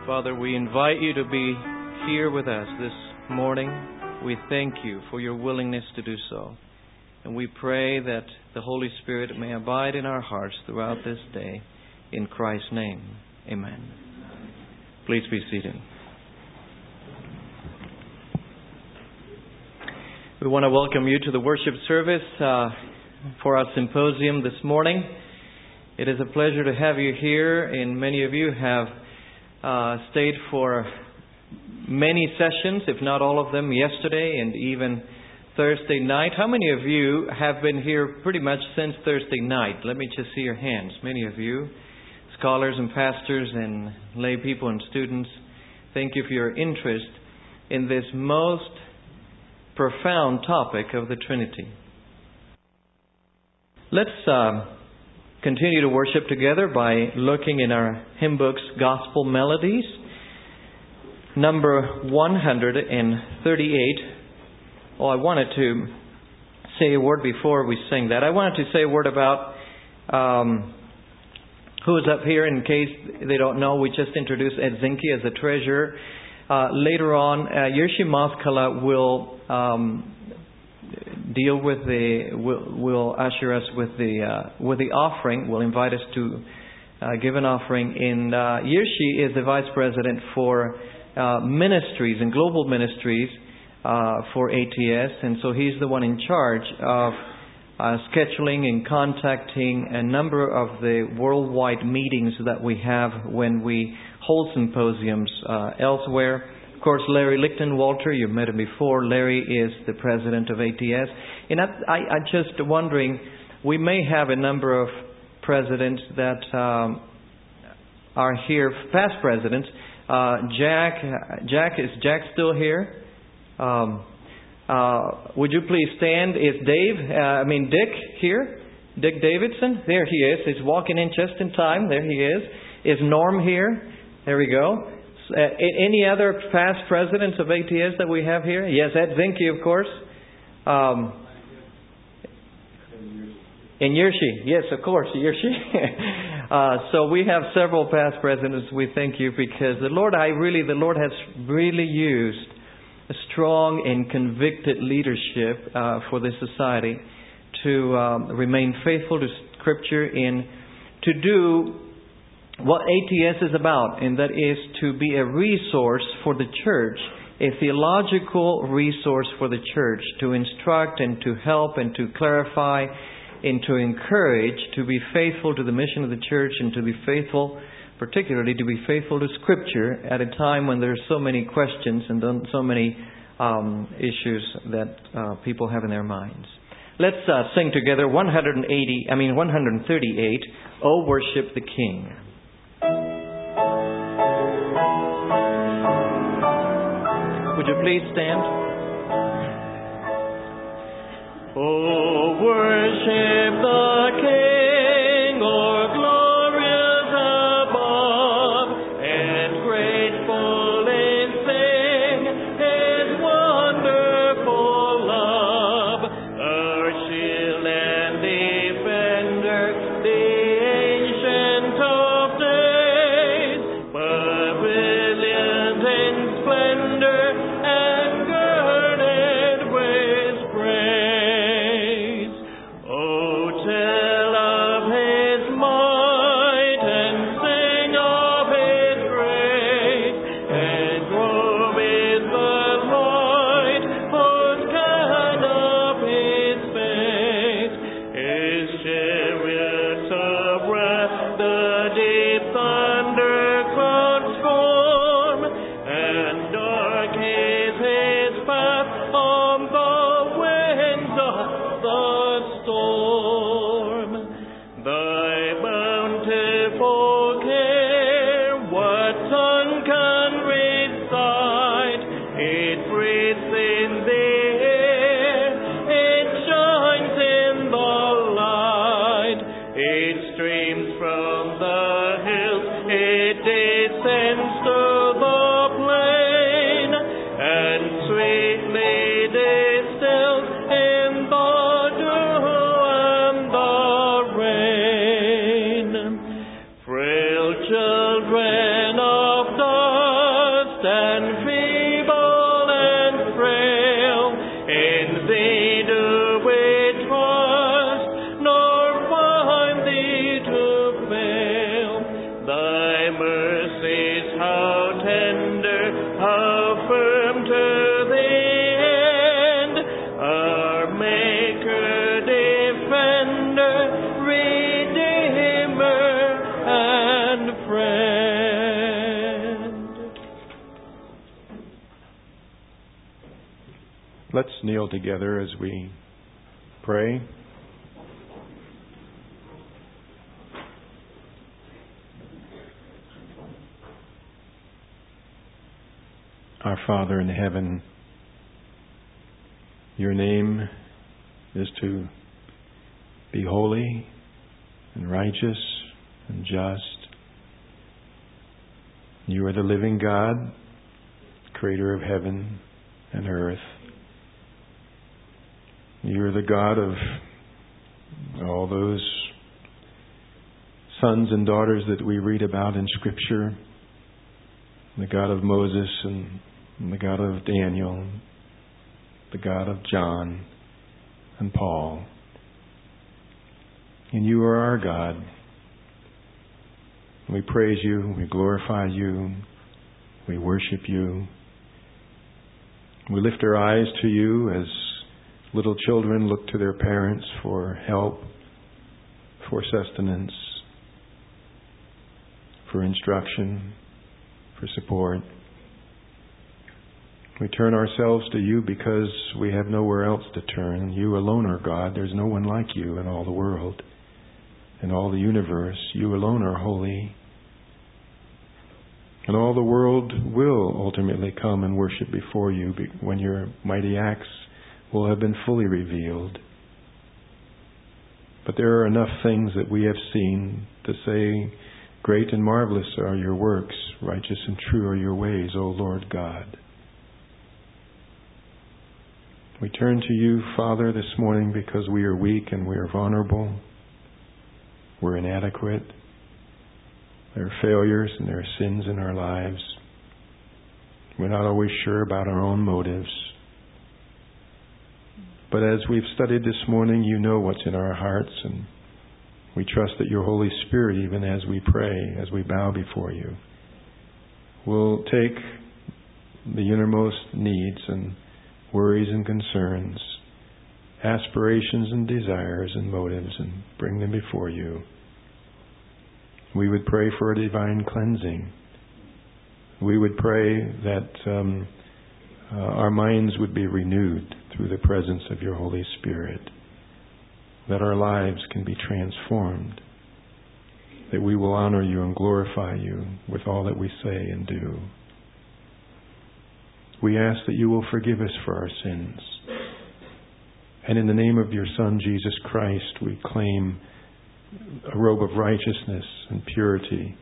Father, we invite you to be here with us this morning. We thank you for your willingness to do so. And we pray that the Holy Spirit may abide in our hearts throughout this day. In Christ's name, amen. Please be seated. We want to welcome you to the worship service for our symposium this morning. It is a pleasure to have you here, and many of you have stayed for many sessions, if not all of them, yesterday and even Thursday night. How many of you have been here pretty much since Thursday night? Let me just see your hands. Many of you, scholars and pastors and lay people and students, thank you for your interest in this most profound topic of the Trinity. Let's continue to worship together by looking in our hymn book's Gospel Melodies, number 138. Oh, I wanted to say a word before we sing that. I wanted to say a word about who is up here in case they don't know. We just introduced Ed Zinke as the treasurer. Later on, Yershi Moskala will deal with will usher us with the offering. Will invite us to give an offering. And Yershi is the vice president for ministries and global ministries for ATS, and so he's the one in charge of scheduling and contacting a number of the worldwide meetings that we have when we hold symposiums elsewhere. Of course, Larry Lichtenwalter, you've met him before. Larry is the president of ATS. And I'm just wondering, we may have a number of presidents that are here, past presidents. Is Jack still here? Would you please stand? Is Dick here? Dick Davidson? There he is. He's walking in just in time. There he is. Is Norm here? There we go. Any other past presidents of ATS that we have here? Yes, Ed Zinke, of course. And Yershi. Yes, of course, Yershi. So we have several past presidents. We thank you because the Lord has really used a strong and convicted leadership for this society to remain faithful to Scripture and to do what ATS is about, and that is to be a resource for the church, a theological resource for the church, to instruct and to help and to clarify and to encourage, to be faithful to the mission of the church and to be faithful, particularly to be faithful to Scripture at a time when there are so many questions and so many issues that people have in their minds. Let's sing together 138, "O Worship the King." Would you please stand? Oh, worship the King, or glorious above, and grateful in sing His wonderful love. Our shield and defender, the ancient of days, brilliant in splendor and girded with praise. Oh, tell of His might and sing of His grace, and grow with the light, whose kind of His face. His chariots of wrath the deep thunder clouds form, and Let's kneel together as we pray. Our Father in heaven, your name is to be holy and righteous and just. You are the living God, creator of heaven and earth. You are the God of all those sons and daughters that we read about in Scripture. The God of Moses and the God of Daniel, the God of John and Paul. And you are our God. We praise you, we glorify you, we worship you. We lift our eyes to you as little children look to their parents for help, for sustenance, for instruction, for support. We turn ourselves to you because we have nowhere else to turn. You alone are God. There's no one like you in all the world, in all the universe. You alone are holy. And all the world will ultimately come and worship before you when your mighty acts will have been fully revealed. But there are enough things that we have seen to say, great and marvelous are your works, righteous and true are your ways, O Lord God. We turn to you, Father, this morning because we are weak and we are vulnerable. We're inadequate. There are failures and there are sins in our lives. We're not always sure about our own motives. But as we've studied this morning, you know what's in our hearts, and we trust that your Holy Spirit, even as we pray, as we bow before you, will take the innermost needs and worries and concerns, aspirations and desires and motives, and bring them before you. We would pray for a divine cleansing. We would pray that our minds would be renewed through the presence of your Holy Spirit, that our lives can be transformed, that we will honor you and glorify you with all that we say and do. We ask that you will forgive us for our sins. And in the name of your Son, Jesus Christ, we claim a robe of righteousness and purity.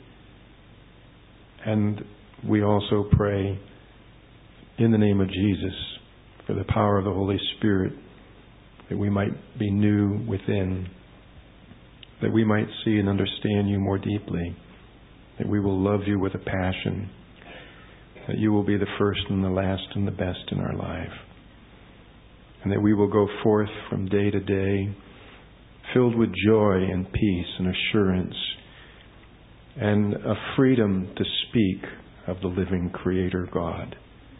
And we also pray in the name of Jesus for the power of the Holy Spirit, that we might be new within, that we might see and understand you more deeply, that we will love you with a passion, that you will be the first and the last and the best in our life, and that we will go forth from day to day filled with joy and peace and assurance and a freedom to speak of the living Creator God.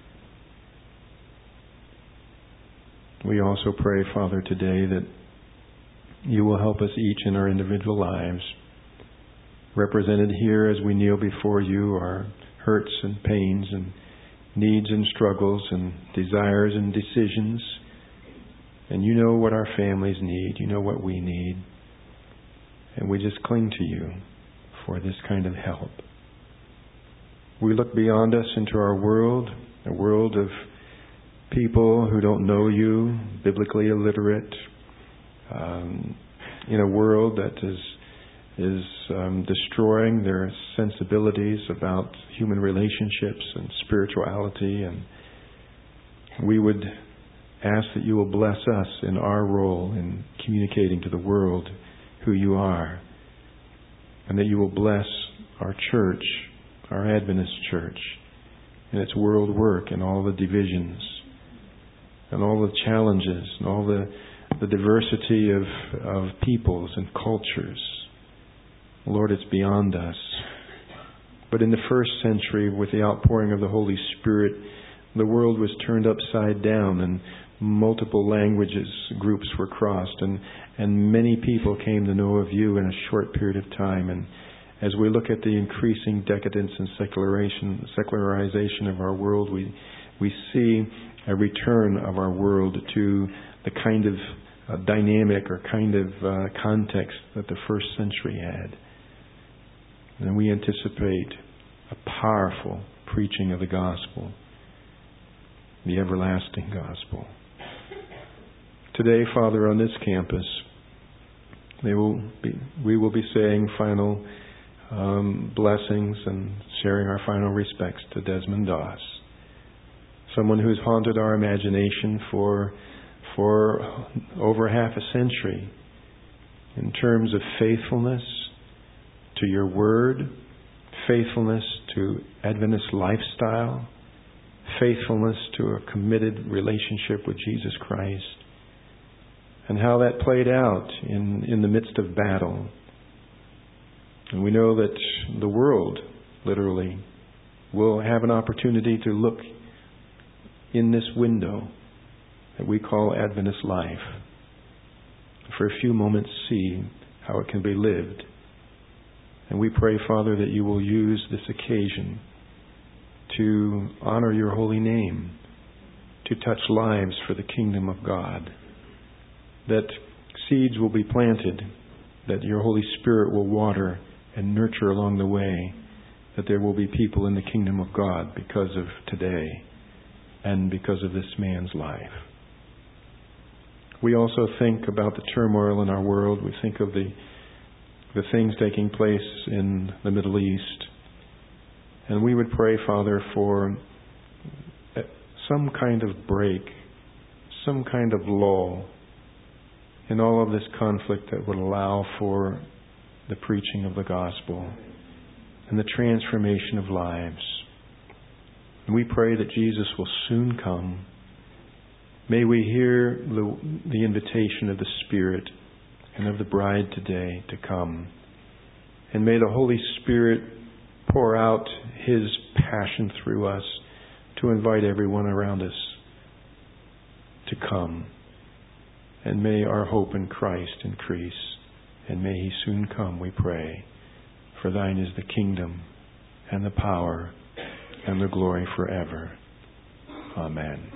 We also pray, Father, today that you will help us each in our individual lives. Represented here as we kneel before you are hurts and pains and needs and struggles and desires and decisions. And you know what our families need. You know what we need. And we just cling to you for this kind of help. We look beyond us into our world, a world of people who don't know you, biblically illiterate, in a world that is destroying their sensibilities about human relationships and spirituality. And we would ask that you will bless us in our role in communicating to the world who you are, and that you will bless our church, our Adventist church, in its world work and all the divisions and all the challenges and all the diversity of peoples and cultures. Lord, it's beyond us. But in the first century, with the outpouring of the Holy Spirit, the world was turned upside down and multiple languages, groups were crossed, and many people came to know of you in a short period of time. And as we look at the increasing decadence and secularization of our world, we see a return of our world to the kind of dynamic or kind of context that the first century had. And we anticipate a powerful preaching of the gospel, the everlasting gospel. Today, Father, on this campus, we will be saying final blessings and sharing our final respects to Desmond Doss, someone who's haunted our imagination for over half a century in terms of faithfulness to your word, faithfulness to Adventist lifestyle, faithfulness to a committed relationship with Jesus Christ, and how that played out in the midst of battle. And we know that the world, literally, will have an opportunity to look in this window that we call Adventist life, for a few moments see how it can be lived. And we pray, Father, that you will use this occasion to honor your holy name, to touch lives for the kingdom of God, that seeds will be planted, that your Holy Spirit will water and nurture along the way, that there will be people in the kingdom of God because of today and because of this man's life. We also think about the turmoil in our world. We think of the things taking place in the Middle East. And we would pray, Father, for some kind of break, some kind of lull in all of this conflict that would allow for the preaching of the gospel and the transformation of lives. And we pray that Jesus will soon come. May we hear the invitation of the Spirit and of the bride today to come. And may the Holy Spirit pour out His passion through us to invite everyone around us to come. And may our hope in Christ increase. And may He soon come, we pray. For thine is the kingdom and the power and the glory forever. Amen.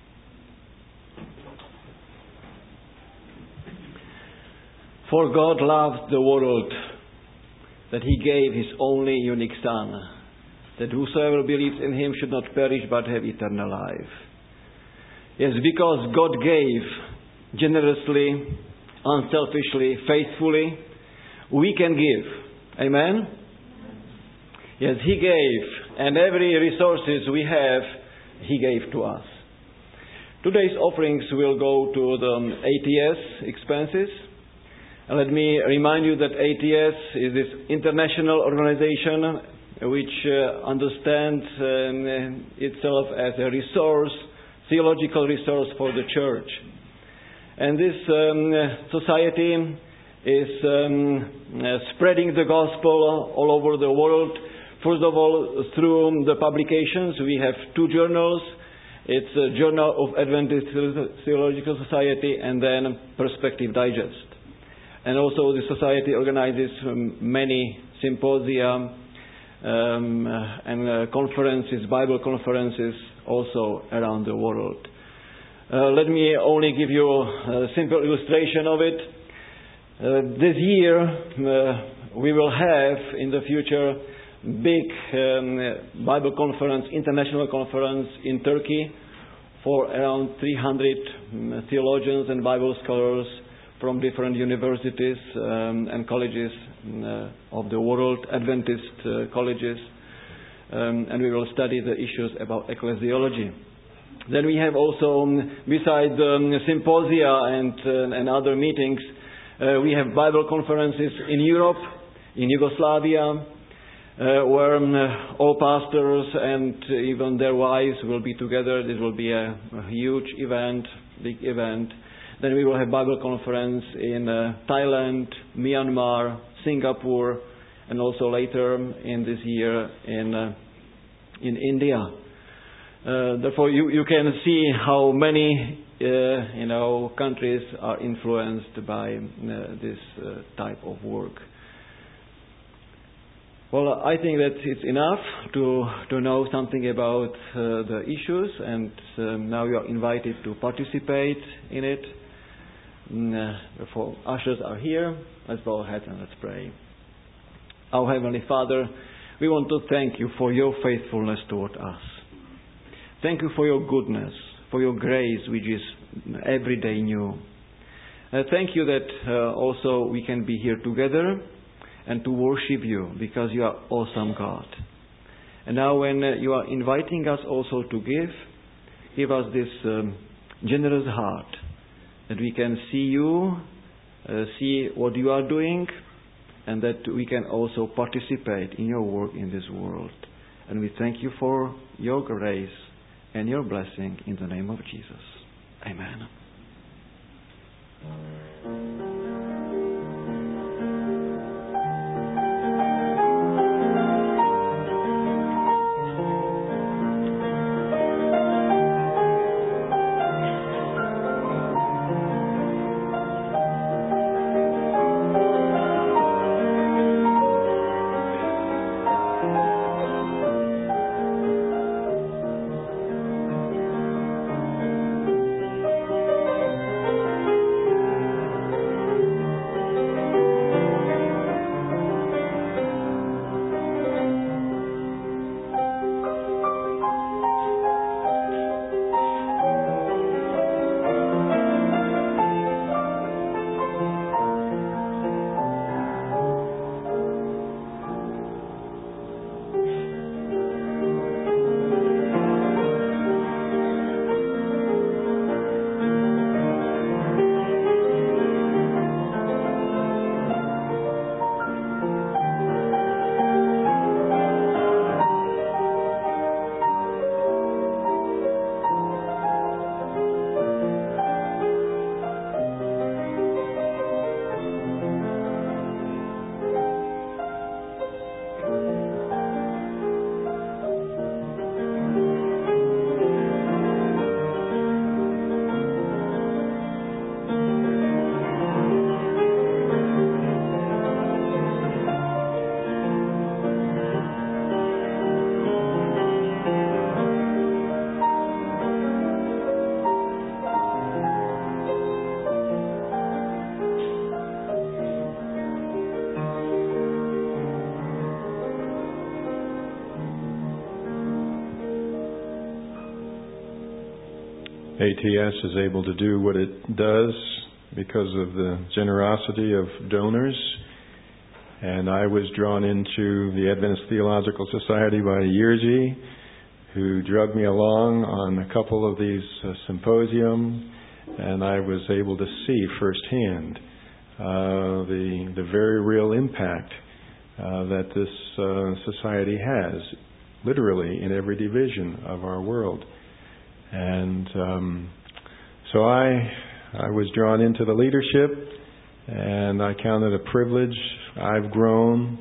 For God loved the world, that He gave His only unique Son, that whosoever believes in Him should not perish but have eternal life. Yes, because God gave generously, unselfishly, faithfully, we can give. Amen? Yes, He gave, and every resources we have, He gave to us. Today's offerings will go to the ATS expenses. Let me remind you that ATS is this international organization which understands itself as a resource, theological resource for the church. And this society is spreading the gospel all over the world. First of all, through the publications. We have 2 journals. It's a Journal of Adventist Theological Society and then Perspective Digest. And also the society organizes many symposia and conferences, Bible conferences also around the world. Let me only give you a simple illustration of it. This year we will have in the future big Bible conference, international conference in Turkey for around 300 theologians and Bible scholars from different universities and colleges of the world, Adventist colleges, and we will study the issues about ecclesiology. Then we have also, besides symposia and other meetings, we have Bible conferences in Europe, in Yugoslavia, where all pastors and even their wives will be together. This will be a huge event, big event. Then we will have Bible conference in Thailand, Myanmar, Singapore, and also later in this year in India. Therefore, you can see how many countries are influenced by this type of work. Well, I think that it's enough to know something about the issues, and now you are invited to participate in it. Therefore, ushers are here. Let's bow our heads and let's pray. Our Heavenly Father, we want to thank you for your faithfulness toward us. Thank you for your goodness, for your grace, which is every day new. Thank you that also we can be here together and to worship you, because you are awesome God. And now when you are inviting us also to give us this generous heart, that we can see you, see what you are doing, and that we can also participate in your work in this world. And we thank you for your grace and your blessing in the name of Jesus. Amen. ATS is able to do what it does because of the generosity of donors. And I was drawn into the Adventist Theological Society by Yerzy, who drugged me along on a couple of these symposiums, and I was able to see firsthand the very real impact that this society has, literally in every division of our world. And so I was drawn into the leadership, and I count it a privilege. I've grown.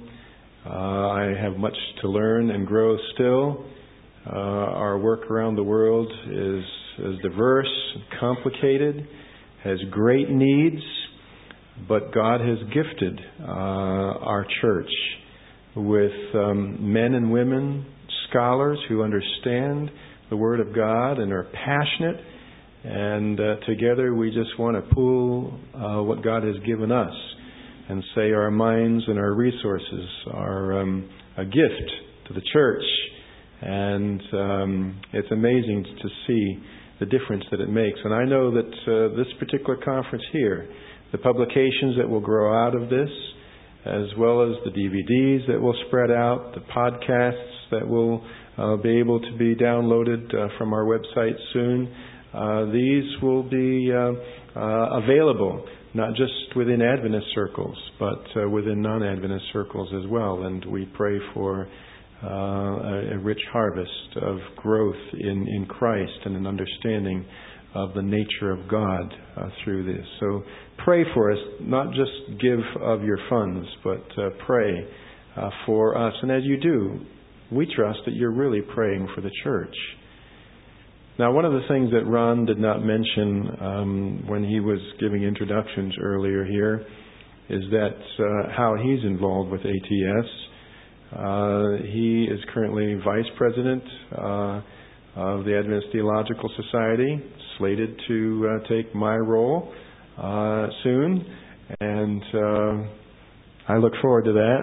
I have much to learn and grow still. Our work around the world is diverse, complicated, has great needs, but God has gifted our church with men and women, scholars who understand the Word of God and are passionate, and together we just want to pool what God has given us and say our minds and our resources are a gift to the church. And it's amazing to see the difference that it makes. And I know that this particular conference here, the publications that will grow out of this, as well as the DVDs that will spread out, the podcasts that will be able to be downloaded from our website soon. These will be available, not just within Adventist circles, but within non-Adventist circles as well. And we pray for a rich harvest of growth in Christ and an understanding of the nature of God through this. So pray for us, not just give of your funds, but pray for us. And as you do, we trust that you're really praying for the church. Now, one of the things that Ron did not mention when he was giving introductions earlier here is that how he's involved with ATS. He is currently Vice President of the Adventist Theological Society, slated to take my role soon, and I look forward to that.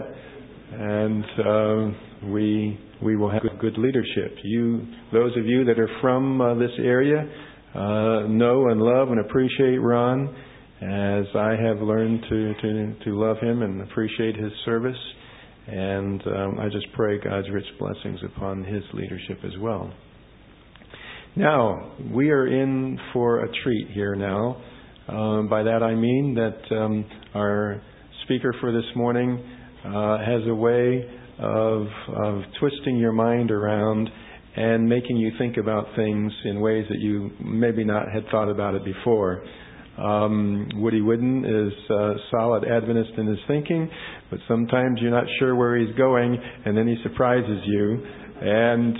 And we will have good leadership. Those of you that are from this area, know and love and appreciate Ron, as I have learned to love him and appreciate his service. And I just pray God's rich blessings upon his leadership as well. Now, we are in for a treat here now. By that I mean that our speaker for this morning has a way of twisting your mind around and making you think about things in ways that you maybe not had thought about it before. Woody Wooden is a solid Adventist in his thinking, but sometimes you're not sure where he's going, and then he surprises you. And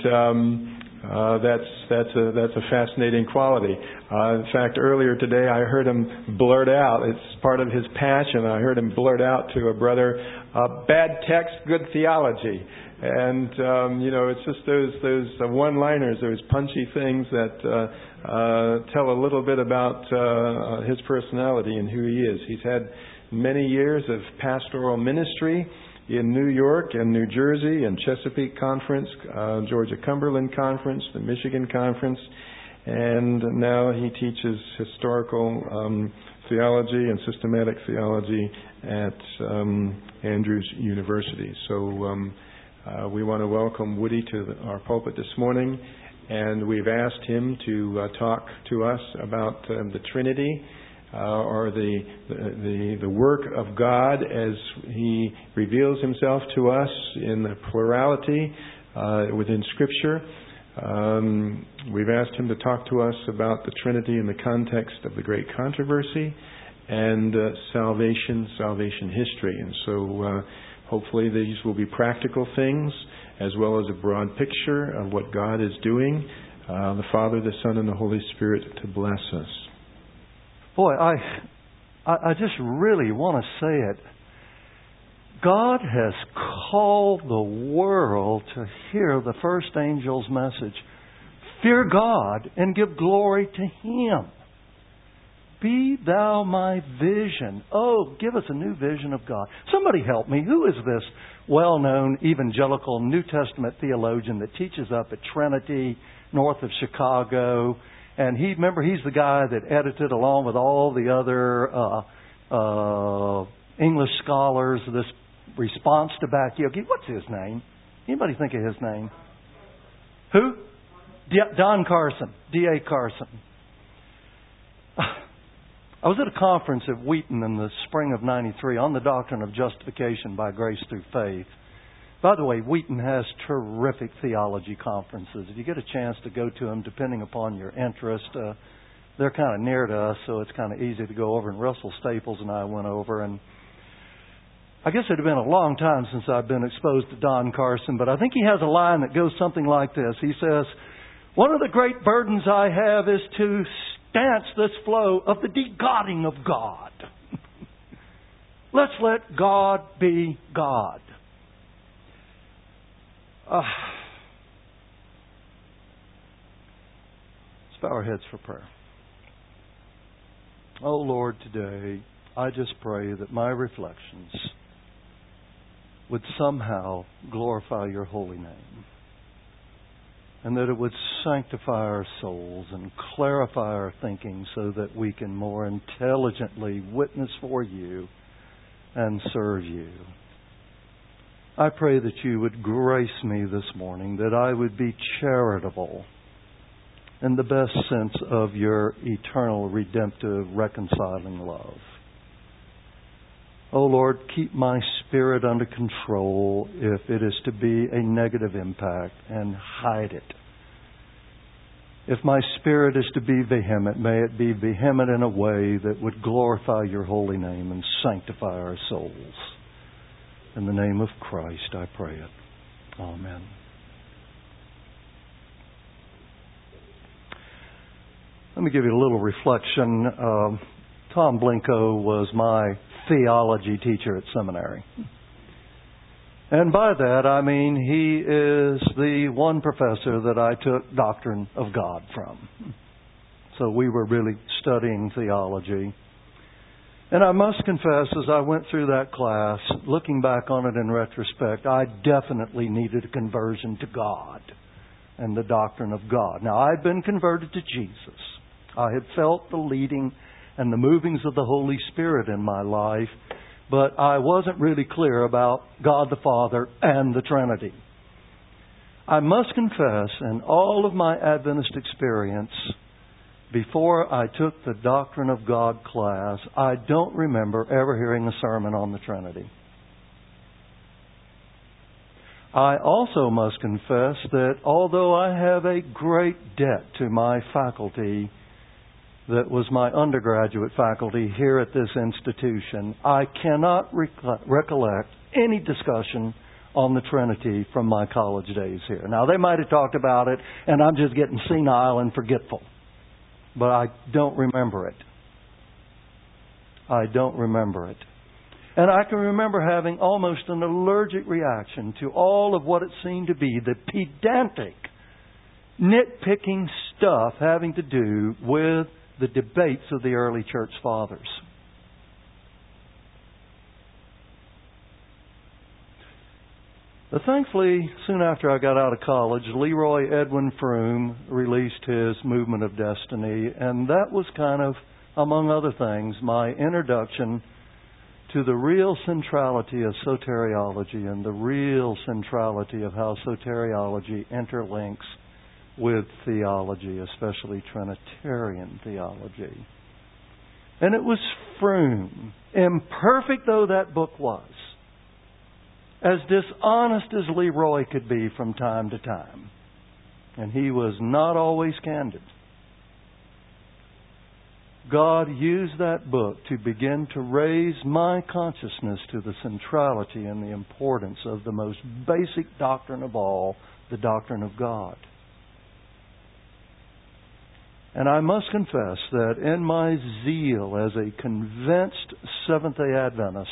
that's a fascinating quality. In fact, earlier today I heard him blurt out, it's part of his passion, I heard him blurt out to a brother, bad text, good theology. And, it's just those one-liners, those punchy things that tell a little bit about his personality and who he is. He's had many years of pastoral ministry in New York and New Jersey and Chesapeake Conference, Georgia Cumberland Conference, the Michigan Conference, and now he teaches historical theology and systematic theology at Andrews University. So we want to welcome Woody to our pulpit this morning, and we've asked him to talk to us about the Trinity, or the work of God as He reveals Himself to us in the plurality within Scripture. We've asked him to talk to us about the Trinity in the context of the Great Controversy and salvation history. And so hopefully these will be practical things as well as a broad picture of what God is doing, the Father, the Son, and the Holy Spirit to bless us. Boy, I just really want to say it. God has called the world to hear the first angel's message. Fear God and give glory to Him. Be thou my vision. Oh, give us a new vision of God. Somebody help me. Who is this well-known evangelical New Testament theologian that teaches up at Trinity, north of Chicago? And he's the guy that edited, along with all the other English scholars, this response to Bach-Yogi. What's his name? Anybody think of his name? Who? Don Carson. D.A. Carson. I was at a conference at Wheaton in the spring of '93 on the doctrine of justification by grace through faith. By the way, Wheaton has terrific theology conferences. If you get a chance to go to them, depending upon your interest, they're kind of near to us, so it's kind of easy to go over. And Russell Staples and I went over, and I guess it had been a long time since I've been exposed to Don Carson, but I think he has a line that goes something like this. He says, "One of the great burdens I have is to stance this flow of the de-godding of God. Let's let God be God." Let's bow our heads for prayer. Oh Lord, today I just pray that my reflections would somehow glorify your holy name, and that it would sanctify our souls and clarify our thinking so that we can more intelligently witness for you and serve you. I pray that you would grace me this morning, that I would be charitable in the best sense of your eternal, redemptive, reconciling love. Oh Lord, keep my spirit under control if it is to be a negative impact, and hide it. If my spirit is to be vehement, may it be vehement in a way that would glorify your holy name and sanctify our souls. In the name of Christ, I pray it. Amen. Let me give you a little reflection. Tom Blinko was my theology teacher at seminary. And by that I mean he is the one professor that I took Doctrine of God from. So we were really studying theology. And I must confess, as I went through that class, looking back on it in retrospect, I definitely needed a conversion to God and the doctrine of God. Now, I'd been converted to Jesus. I had felt the leading and the movings of the Holy Spirit in my life, but I wasn't really clear about God the Father and the Trinity. I must confess, in all of my Adventist experience, before I took the Doctrine of God class, I don't remember ever hearing a sermon on the Trinity. I also must confess that although I have a great debt to my faculty, that was my undergraduate faculty here at this institution, I cannot recollect any discussion on the Trinity from my college days here. Now, they might have talked about it, and I'm just getting senile and forgetful. But I don't remember it. I don't remember it. And I can remember having almost an allergic reaction to all of what it seemed to be the pedantic, nitpicking stuff having to do with the debates of the early church fathers. But thankfully, soon after I got out of college, Leroy Edwin Froome released his Movement of Destiny, and that was kind of, among other things, my introduction to the real centrality of soteriology and the real centrality of how soteriology interlinks with theology, especially Trinitarian theology. And it was Froome, imperfect though that book was, as dishonest as Leroy could be from time to time. And he was not always candid. God used that book to begin to raise my consciousness to the centrality and the importance of the most basic doctrine of all, the doctrine of God. And I must confess that in my zeal as a convinced Seventh-day Adventist,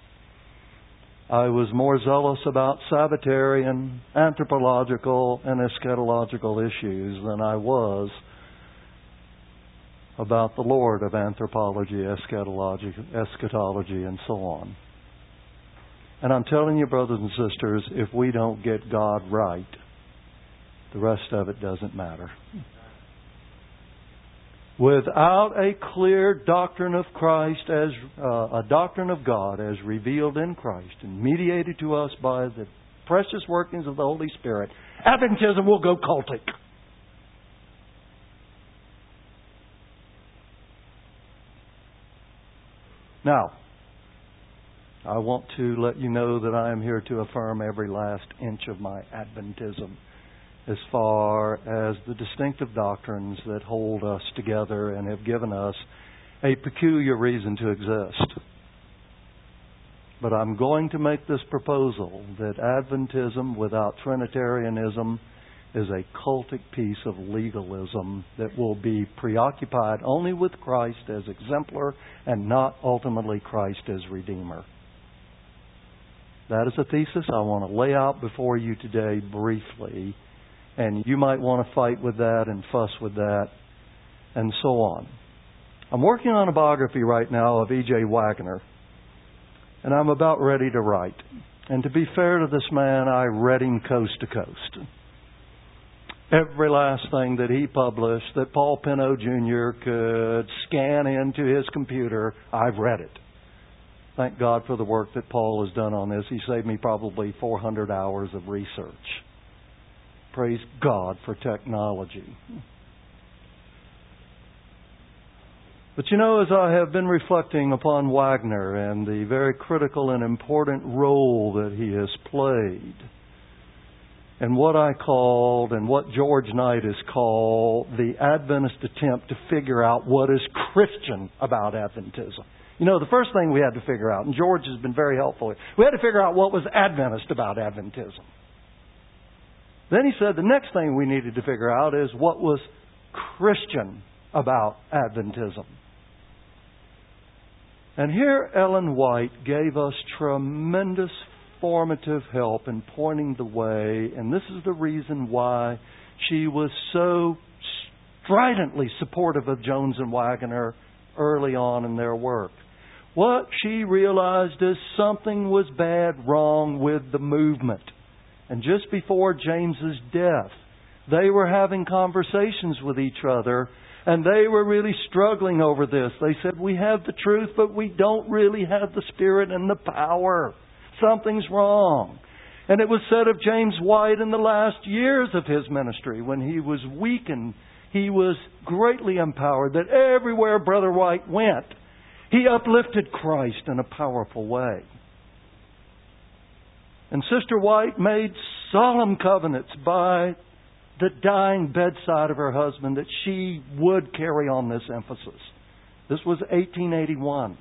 I was more zealous about Sabbatarian, anthropological, and eschatological issues than I was about the Lord of anthropology, eschatology, and so on. And I'm telling you, brothers and sisters, if we don't get God right, the rest of it doesn't matter. Without a clear doctrine of Christ, as a doctrine of God as revealed in Christ and mediated to us by the precious workings of the Holy Spirit, Adventism will go cultic. Now, I want to let you know that I am here to affirm every last inch of my Adventism as far as the distinctive doctrines that hold us together and have given us a peculiar reason to exist. But I'm going to make this proposal that Adventism without Trinitarianism is a cultic piece of legalism that will be preoccupied only with Christ as exemplar and not ultimately Christ as Redeemer. That is a thesis I want to lay out before you today briefly. And you might want to fight with that and fuss with that and so on. I'm working on a biography right now of E.J. Wagner. And I'm about ready to write. And to be fair to this man, I read him coast to coast. Every last thing that he published that Paul Pinot Jr. could scan into his computer, I've read it. Thank God for the work that Paul has done on this. He saved me probably 400 hours of research. Praise God for technology. But you know, as I have been reflecting upon Wagner and the very critical and important role that he has played, and what I called, and what George Knight has called, the Adventist attempt to figure out what is Christian about Adventism. You know, the first thing we had to figure out, and George has been very helpful, we had to figure out what was Adventist about Adventism. Then he said the next thing we needed to figure out is what was Christian about Adventism. And here Ellen White gave us tremendous formative help in pointing the way, and this is the reason why she was so stridently supportive of Jones and Waggoner early on in their work. What she realized is something was bad wrong with the movement. And just before James's death, they were having conversations with each other, and they were really struggling over this. They said, we have the truth, but we don't really have the Spirit and the power. Something's wrong. And it was said of James White in the last years of his ministry, when he was weakened, he was greatly empowered, that everywhere Brother White went, he uplifted Christ in a powerful way. And Sister White made solemn covenants by the dying bedside of her husband that she would carry on this emphasis. This was 1881.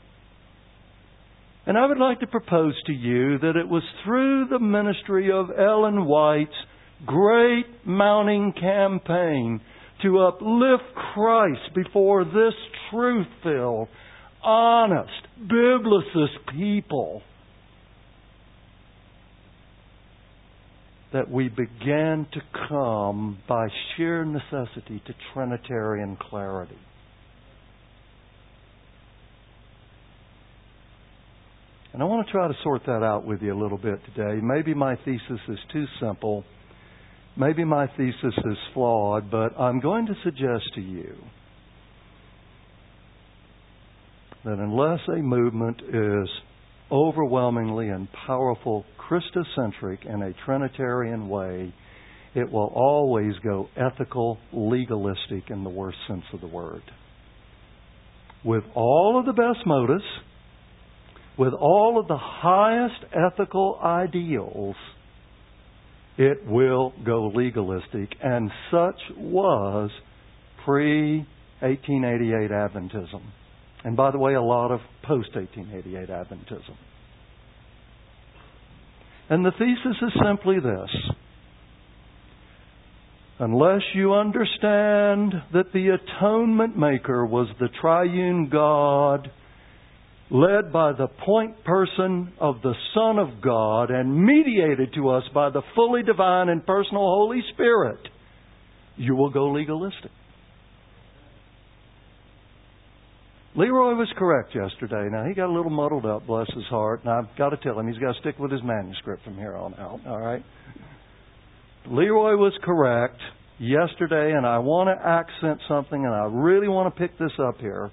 And I would like to propose to you that it was through the ministry of Ellen White's great mounting campaign to uplift Christ before this truth-filled, honest, biblicist people that we began to come by sheer necessity to Trinitarian clarity. And I want to try to sort that out with you a little bit today. Maybe my thesis is too simple. Maybe my thesis is flawed, but I'm going to suggest to you that unless a movement is overwhelmingly and powerful Christocentric in a Trinitarian way, it will always go ethical, legalistic in the worst sense of the word. With all of the best motives, with all of the highest ethical ideals, it will go legalistic. And such was pre-1888 Adventism. And by the way, a lot of post-1888 Adventism. And the thesis is simply this. Unless you understand that the atonement maker was the triune God, led by the point person of the Son of God and mediated to us by the fully divine and personal Holy Spirit, you will go legalistic. Leroy was correct yesterday. Now, he got a little muddled up, bless his heart, and I've got to tell him he's got to stick with his manuscript from here on out, all right? Leroy was correct yesterday, and I want to accent something, and I really want to pick this up here.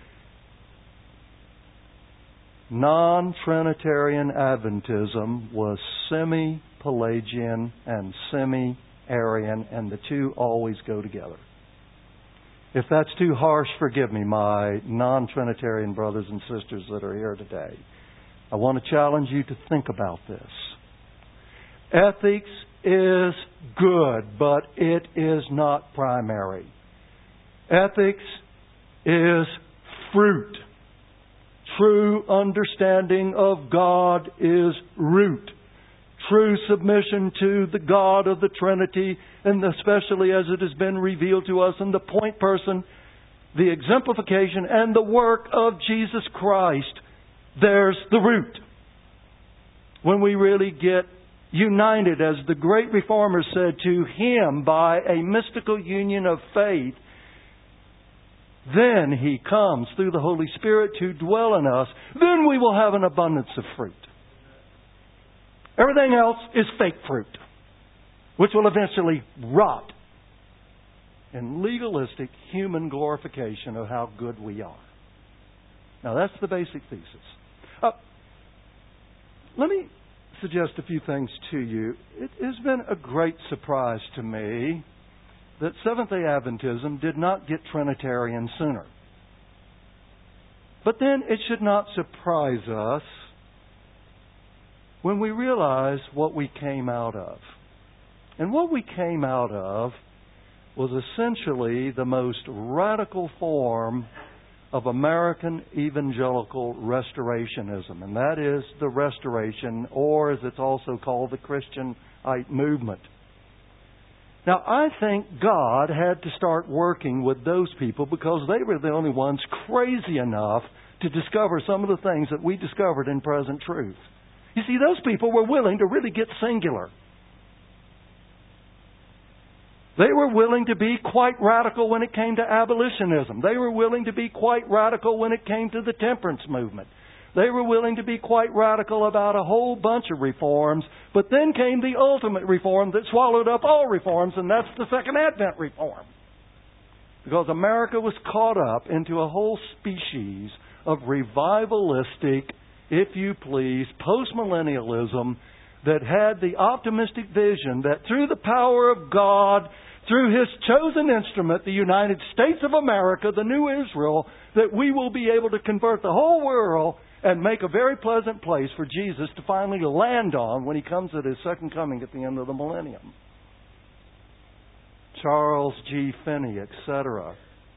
Non-Trinitarian Adventism was semi-Pelagian and semi-Arian, and the two always go together. If that's too harsh, forgive me, my non-Trinitarian brothers and sisters that are here today. I want to challenge you to think about this. Ethics is good, but it is not primary. Ethics is fruit. True understanding of God is root. True submission to the God of the Trinity, and especially as it has been revealed to us in the point person, the exemplification and the work of Jesus Christ, there's the root. When we really get united, as the great Reformer said, to Him by a mystical union of faith, then He comes through the Holy Spirit to dwell in us. Then we will have an abundance of fruit. Everything else is fake fruit, which will eventually rot in legalistic human glorification of how good we are. Now, that's the basic thesis. Let me suggest a few things to you. It has been a great surprise to me that Seventh-day Adventism did not get Trinitarian sooner. But then it should not surprise us when we realize what we came out of. And what we came out of was essentially the most radical form of American evangelical restorationism. And that is the Restoration, or as it's also called, the Christianite movement. Now, I think God had to start working with those people because they were the only ones crazy enough to discover some of the things that we discovered in present truth. You see, those people were willing to really get singular. They were willing to be quite radical when it came to abolitionism. They were willing to be quite radical when it came to the temperance movement. They were willing to be quite radical about a whole bunch of reforms. But then came the ultimate reform that swallowed up all reforms, and that's the Second Advent reform. Because America was caught up into a whole species of revivalistic, if you please, postmillennialism that had the optimistic vision that through the power of God, through His chosen instrument, the United States of America, the new Israel, that we will be able to convert the whole world and make a very pleasant place for Jesus to finally land on when He comes at His second coming at the end of the millennium. Charles G. Finney, etc.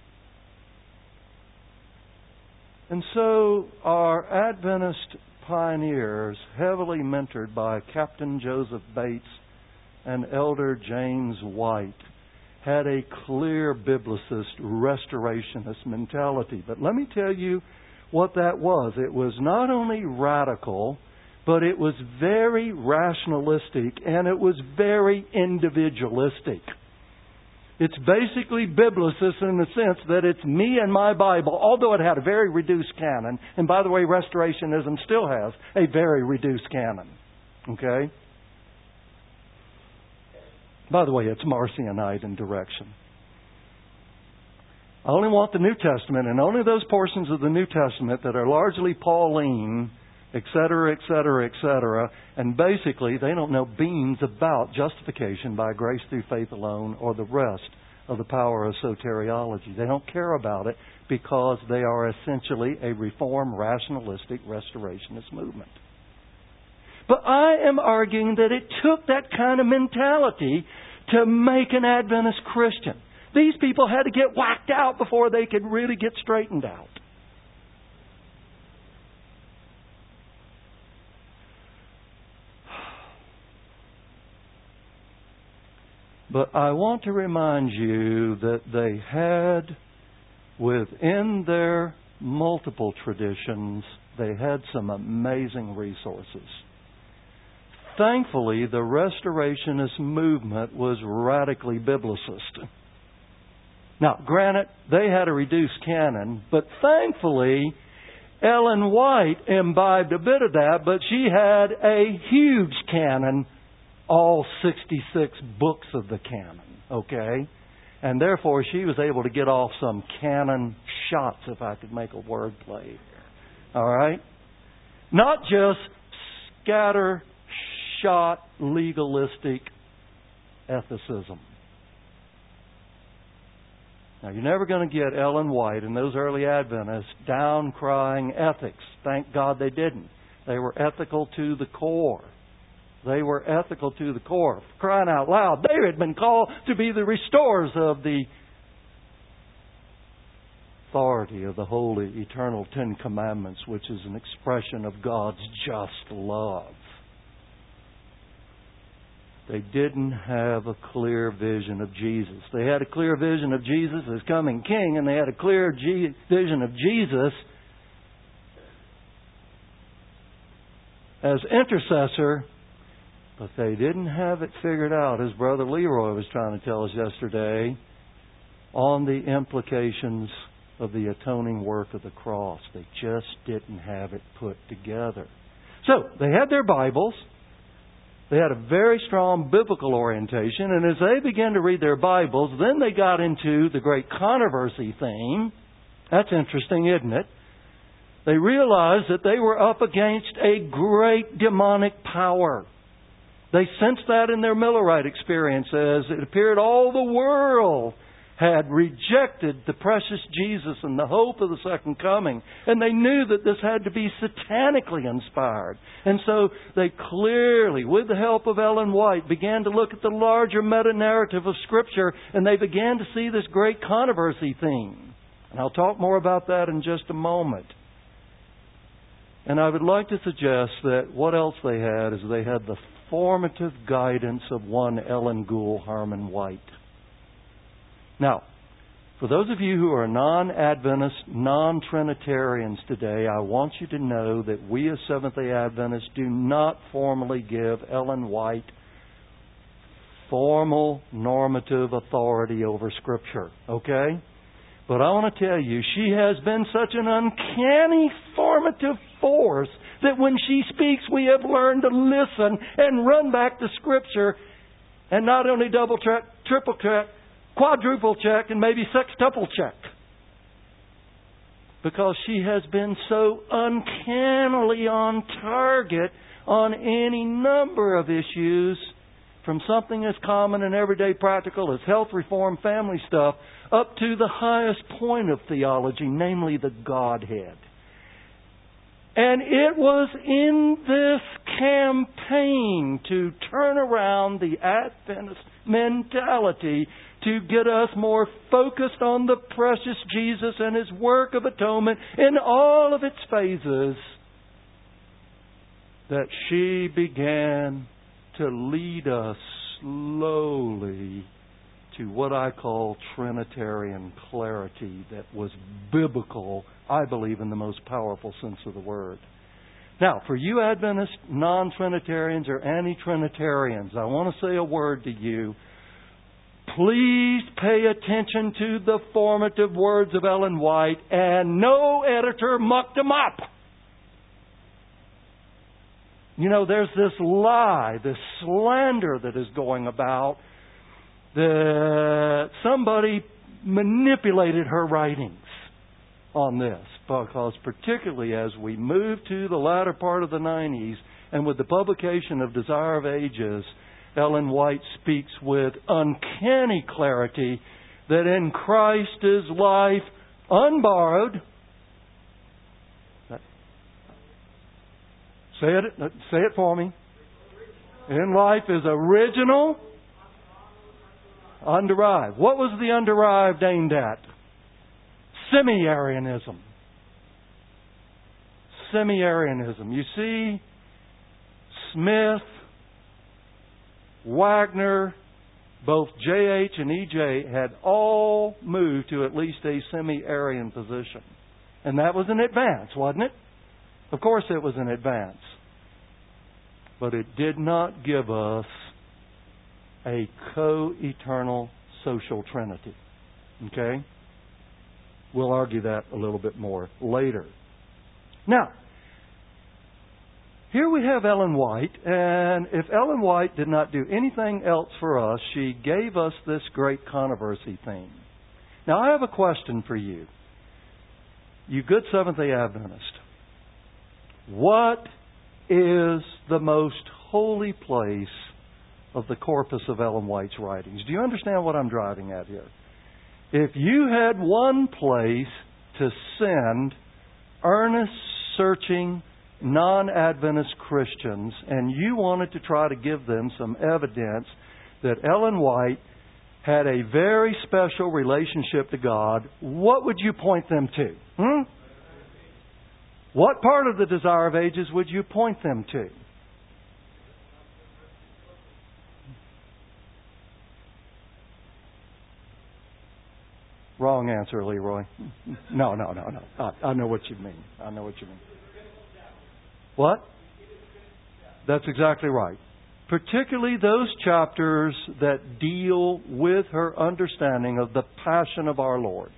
And so our Adventist pioneers, heavily mentored by Captain Joseph Bates and Elder James White, had a clear biblicist, restorationist mentality. But let me tell you what that was. It was not only radical, but it was very rationalistic and it was very individualistic. It's basically biblicist in the sense that it's me and my Bible, although it had a very reduced canon. And by the way, Restorationism still has a very reduced canon. Okay? By the way, it's Marcionite in direction. I only want the New Testament and only those portions of the New Testament that are largely Pauline, etc., etc., etc. And basically, they don't know beans about justification by grace through faith alone or the rest of the power of soteriology. They don't care about it because they are essentially a reform, rationalistic, restorationist movement. But I am arguing that it took that kind of mentality to make an Adventist Christian. These people had to get whacked out before they could really get straightened out. But I want to remind you that they had, within their multiple traditions, they had some amazing resources. Thankfully, the Restorationist movement was radically biblicist. Now, granted, they had a reduced canon, but thankfully, Ellen White imbibed a bit of that, but she had a huge canon, all 66 books of the canon, okay? And therefore, she was able to get off some canon shots, if I could make a word play here. All right? Not just scatter shot legalistic ethicism. Now, you're never going to get Ellen White and those early Adventists down crying ethics. Thank God they didn't. They were ethical to the core. They were ethical to the core. For crying out loud, they had been called to be the restorers of the authority of the holy, eternal Ten Commandments, which is an expression of God's just love. They didn't have a clear vision of Jesus. They had a clear vision of Jesus as coming King, and they had a clear vision of Jesus as intercessor, but they didn't have it figured out, as Brother Leroy was trying to tell us yesterday, on the implications of the atoning work of the cross. They just didn't have it put together. So, they had their Bibles. They had a very strong biblical orientation, and as they began to read their Bibles, then they got into the great controversy theme. That's interesting, isn't it? They realized that they were up against a great demonic power. They sensed that in their Millerite experience, as it appeared all the world had rejected the precious Jesus and the hope of the second coming. And they knew that this had to be satanically inspired. And so they clearly, with the help of Ellen White, began to look at the larger meta-narrative of Scripture, and they began to see this great controversy theme. And I'll talk more about that in just a moment. And I would like to suggest that what else they had is they had the formative guidance of one Ellen Gould Harmon White. Now, For those of you who are non-Adventist, non-Trinitarians today, I want you to know that we as Seventh-day Adventists do not formally give Ellen White formal normative authority over Scripture. Okay? But I want to tell you, she has been such an uncanny formative force that when she speaks, we have learned to listen and run back to Scripture and not only double check, triple check, quadruple check, and maybe sextuple check. Because she has been so uncannily on target on any number of issues, from something as common and everyday practical as health reform, family stuff, up to the highest point of theology, namely the Godhead. And it was in this campaign to turn around the Adventist mentality to get us more focused on the precious Jesus and His work of atonement in all of its phases that she began to lead us slowly to what I call Trinitarian clarity that was biblical, I believe, in the most powerful sense of the word. Now, for you Adventists, non-Trinitarians, or anti-Trinitarians, I want to say a word to you. Please pay attention to the formative words of Ellen White, and no editor mucked them up. You know, there's this lie, this slander that is going about that somebody manipulated her writings on this. Because particularly as we move to the latter part of the 90s and with the publication of Desire of Ages, Ellen White speaks with uncanny clarity that in Christ is life unborrowed. Say it for me. In life is original, underived. What was the underived aimed at? Semi-Arianism. Semi-Arianism. You see, Smith, Wagner, both J.H. and E.J. had all moved to at least a semi-Arian position. And that was an advance, wasn't it? Of course it was an advance. But it did not give us a co-eternal social trinity. Okay? We'll argue that a little bit more later. Now, here we have Ellen White, and if Ellen White did not do anything else for us, she gave us this great controversy theme. Now, I have a question for you. You good Seventh-day Adventist. What is the most holy place of the corpus of Ellen White's writings? Do you understand what I'm driving at here? If you had one place to send earnest, searching, non-Adventist Christians, and you wanted to try to give them some evidence that Ellen White had a very special relationship to God, what would you point them to? What part of the Desire of Ages would you point them to? Wrong answer, Leroy. No. I know what you mean. What? That's exactly right. Particularly those chapters that deal with her understanding of the passion of our Lord.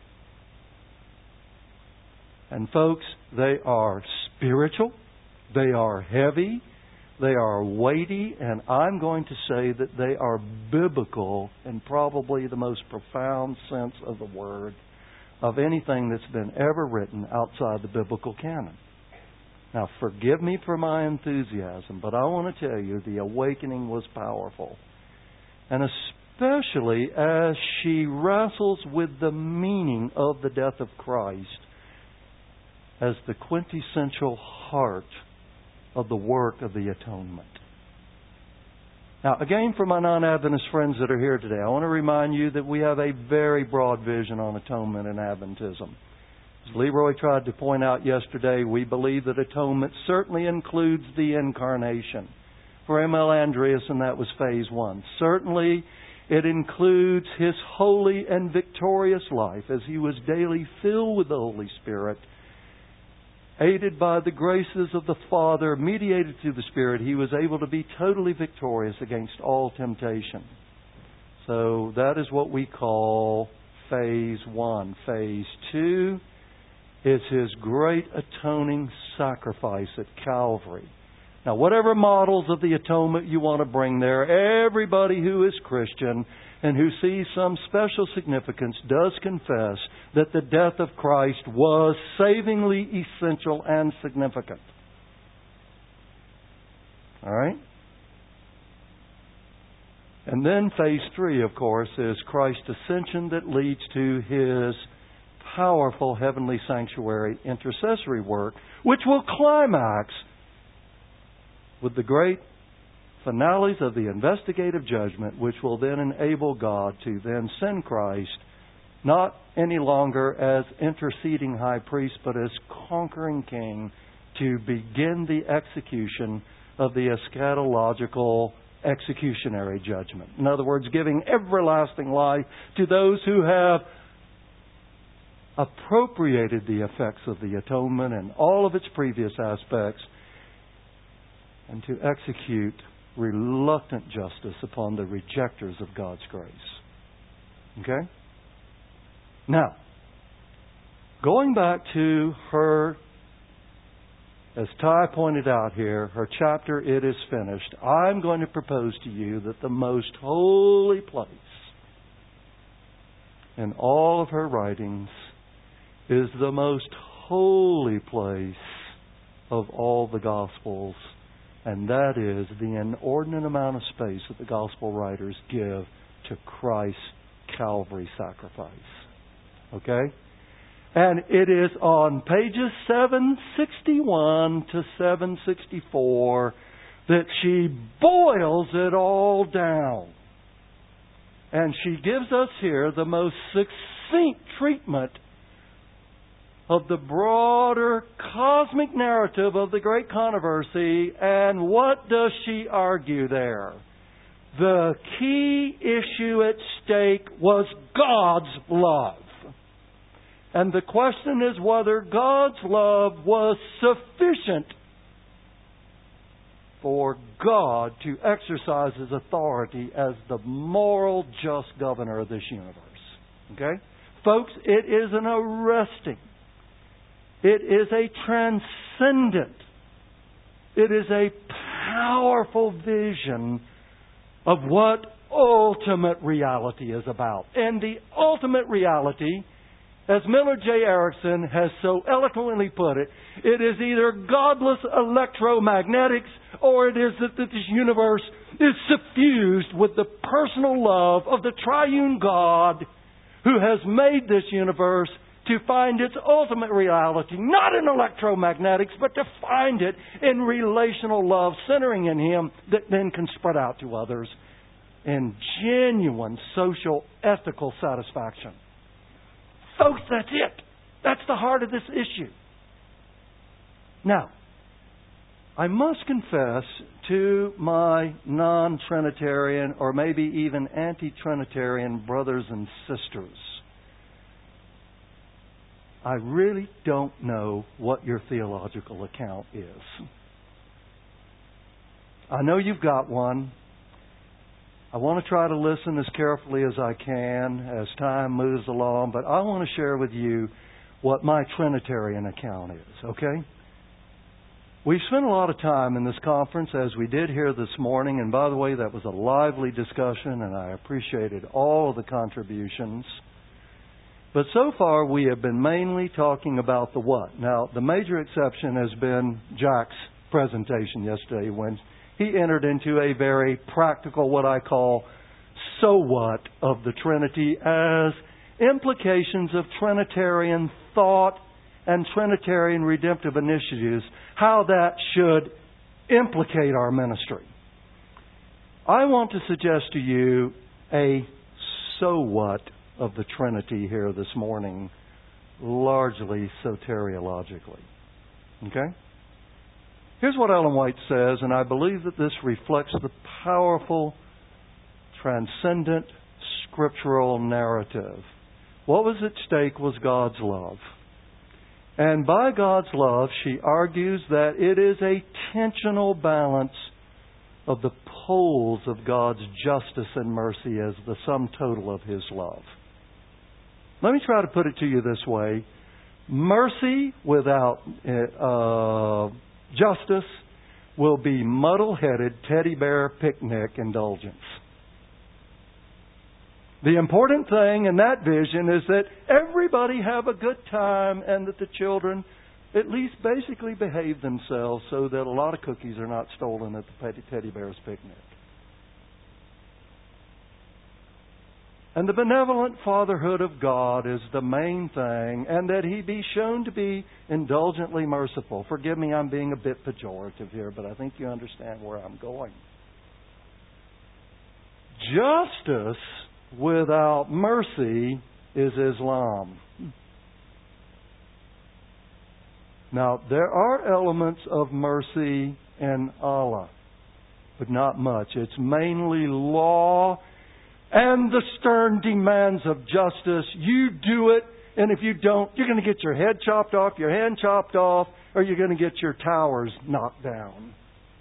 And folks, they are spiritual, they are heavy, they are weighty, and I'm going to say that they are biblical in probably the most profound sense of the word of anything that's been ever written outside the biblical canon. Now, forgive me for my enthusiasm, but I want to tell you the awakening was powerful. And especially as she wrestles with the meaning of the death of Christ as the quintessential heart of the work of the atonement. Now, again, for my non-Adventist friends that are here today, I want to remind you that we have a very broad vision on atonement and Adventism. As Leroy tried to point out yesterday, we believe that atonement certainly includes the incarnation. For M.L. Andreasen, that was phase one. Certainly, It includes His holy and victorious life as He was daily filled with the Holy Spirit, aided by the graces of the Father, mediated through the Spirit. He was able to be totally victorious against all temptation. So that is what we call phase 1. Phase 2 is His great atoning sacrifice at Calvary. Now, whatever models of the atonement you want to bring there, everybody who is Christian and who sees some special significance does confess that the death of Christ was savingly essential and significant. All right? And then phase 3, of course, is Christ's ascension that leads to His powerful heavenly sanctuary intercessory work, which will climax with the great finales of the investigative judgment, which will then enable God to then send Christ not any longer as interceding high priest, but as conquering king to begin the execution of the eschatological executionary judgment. In other words, giving everlasting life to those who have appropriated the effects of the atonement and all of its previous aspects, and to execute reluctant justice upon the rejectors of God's grace. Okay? Now, going back to her, as Ty pointed out here, her chapter, It Is Finished, I'm going to propose to you that the most holy place in all of her writings is the most holy place of all the Gospels, and that is the inordinate amount of space that the Gospel writers give to Christ's Calvary sacrifice. Okay? And it is on pages 761 to 764 that she boils it all down. And she gives us here the most succinct treatment of the broader cosmic narrative of the great controversy. And what does she argue there? The key issue at stake was God's love. And the question is whether God's love was sufficient for God to exercise His authority as the moral, just governor of this universe. Okay? Folks, it is an arresting, it is a transcendent, it is a powerful vision of what ultimate reality is about. And the ultimate reality, as Miller J. Erickson has so eloquently put it, it is either godless electromagnetics or it is that this universe is suffused with the personal love of the triune God who has made this universe to find its ultimate reality, not in electromagnetics, but to find it in relational love centering in Him that then can spread out to others in genuine social, ethical satisfaction. Folks, that's it. That's the heart of this issue. Now, I must confess to my non-Trinitarian or maybe even anti-Trinitarian brothers and sisters, I really don't know what your theological account is. I know you've got one. I want to try to listen as carefully as I can as time moves along, but I want to share with you what my Trinitarian account is, okay? We've spent a lot of time in this conference, as we did here this morning, and by the way, that was a lively discussion, and I appreciated all of the contributions. But so far, we have been mainly talking about the what. Now, the major exception has been Jack's presentation yesterday when he entered into a very practical, what I call, so what of the Trinity as implications of Trinitarian thought and Trinitarian redemptive initiatives, how that should implicate our ministry. I want to suggest to you a so what of the Trinity here this morning, largely soteriologically. Okay? Here's what Ellen White says, and I believe that this reflects the powerful transcendent scriptural narrative. What was at stake was God's love. And by God's love, she argues that it is a tensional balance of the poles of God's justice and mercy as the sum total of His love. Let me try to put it to you this way. Mercy without justice will be muddle-headed teddy bear picnic indulgence. The important thing in that vision is that everybody have a good time and that the children at least basically behave themselves so that a lot of cookies are not stolen at the teddy bear's picnic. And the benevolent fatherhood of God is the main thing, and that He be shown to be indulgently merciful. Forgive me, I'm being a bit pejorative here, but I think you understand where I'm going. Justice without mercy is Islam. Now, there are elements of mercy in Allah, but not much. It's mainly law and the stern demands of justice. You do it, and if you don't, you're going to get your head chopped off, your hand chopped off, or you're going to get your towers knocked down.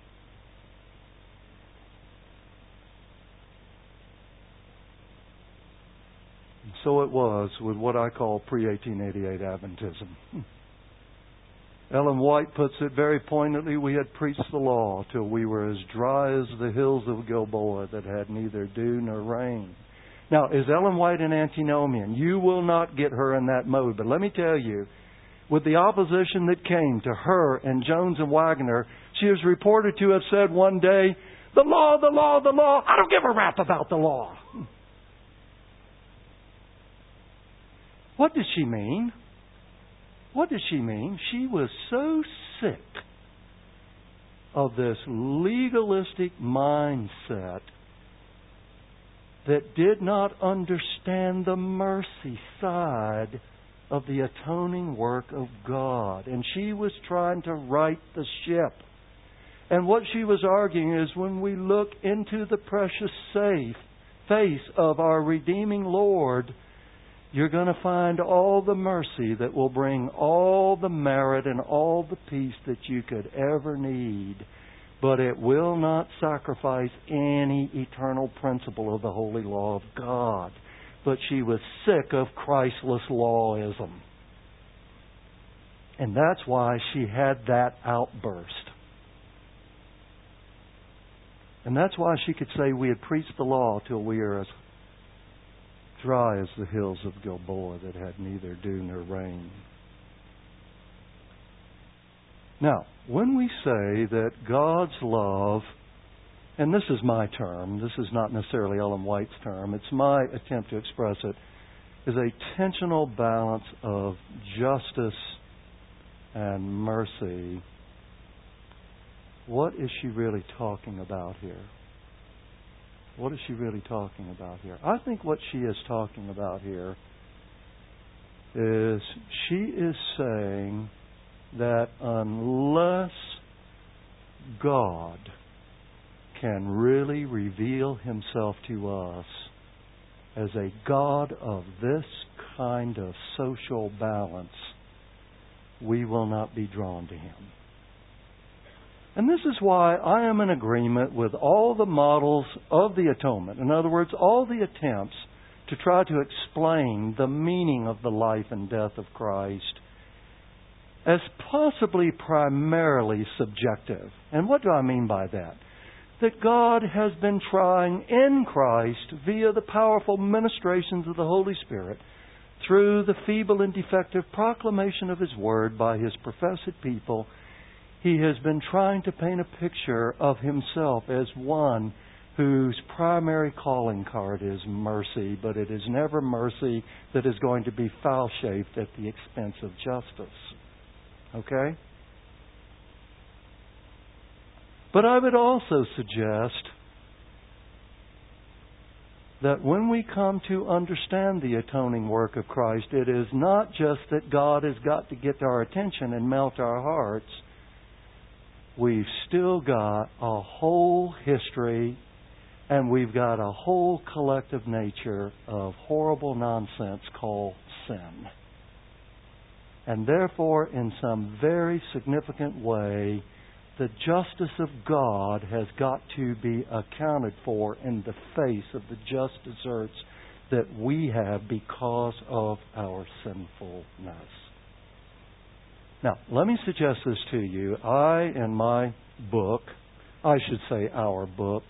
And so it was with what I call pre-1888 Adventism. Ellen White puts it very poignantly, we had preached the law till we were as dry as the hills of Gilboa that had neither dew nor rain. Now, is Ellen White an antinomian? You will not get her in that mode. But let me tell you, with the opposition that came to her and Jones and Wagner, she is reported to have said one day, the law, the law, the law. I don't give a rap about the law. What does she mean? What does she mean? She was so sick of this legalistic mindset that did not understand the mercy side of the atoning work of God. And she was trying to right the ship. And what she was arguing is when we look into the precious face of our redeeming Lord, you're going to find all the mercy that will bring all the merit and all the peace that you could ever need. But it will not sacrifice any eternal principle of the holy law of God. But she was sick of Christless lawism. And that's why she had that outburst. And that's why she could say we had preached the law till we are as dry as the hills of Gilboa that had neither dew nor rain. Now, when we say that God's love, and this is my term, this is not necessarily Ellen White's term, it's my attempt to express it, is a tensional balance of justice and mercy. What is she really talking about here? What is she really talking about here? I think what she is talking about here is she is saying that unless God can really reveal Himself to us as a God of this kind of social balance, we will not be drawn to Him. And this is why I am in agreement with all the models of the atonement. In other words, all the attempts to try to explain the meaning of the life and death of Christ as possibly primarily subjective. And what do I mean by that? That God has been trying in Christ via the powerful ministrations of the Holy Spirit through the feeble and defective proclamation of His Word by His professed people. He has been trying to paint a picture of Himself as one whose primary calling card is mercy, but it is never mercy that is going to be foul-shaped at the expense of justice. Okay? But I would also suggest that when we come to understand the atoning work of Christ, it is not just that God has got to get our attention and melt our hearts. We've still got a whole history And we've got a whole collective nature of horrible nonsense called sin. And therefore, in some very significant way, the justice of God has got to be accounted for in the face of the just deserts that we have because of our sinfulness. Now, let me suggest this to you. In my book, I should say our book,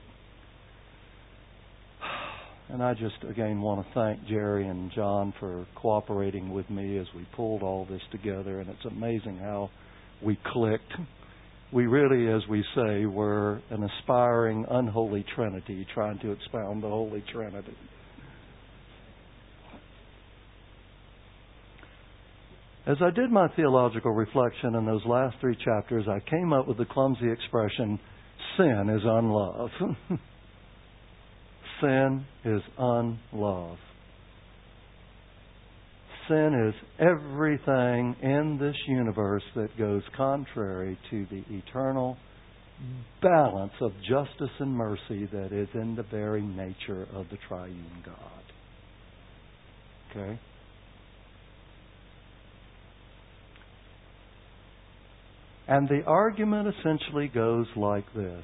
and I just, again, want to thank Jerry and John for cooperating with me as we pulled all this together. And it's amazing how we clicked. We really, as we say, were an aspiring unholy trinity trying to expound the Holy Trinity. As I did my theological reflection in those last 3 chapters, I came up with the clumsy expression, sin is unlove. Sin is unlove. Sin is everything in this universe that goes contrary to the eternal balance of justice and mercy that is in the very nature of the triune God. Okay? And the argument essentially goes like this: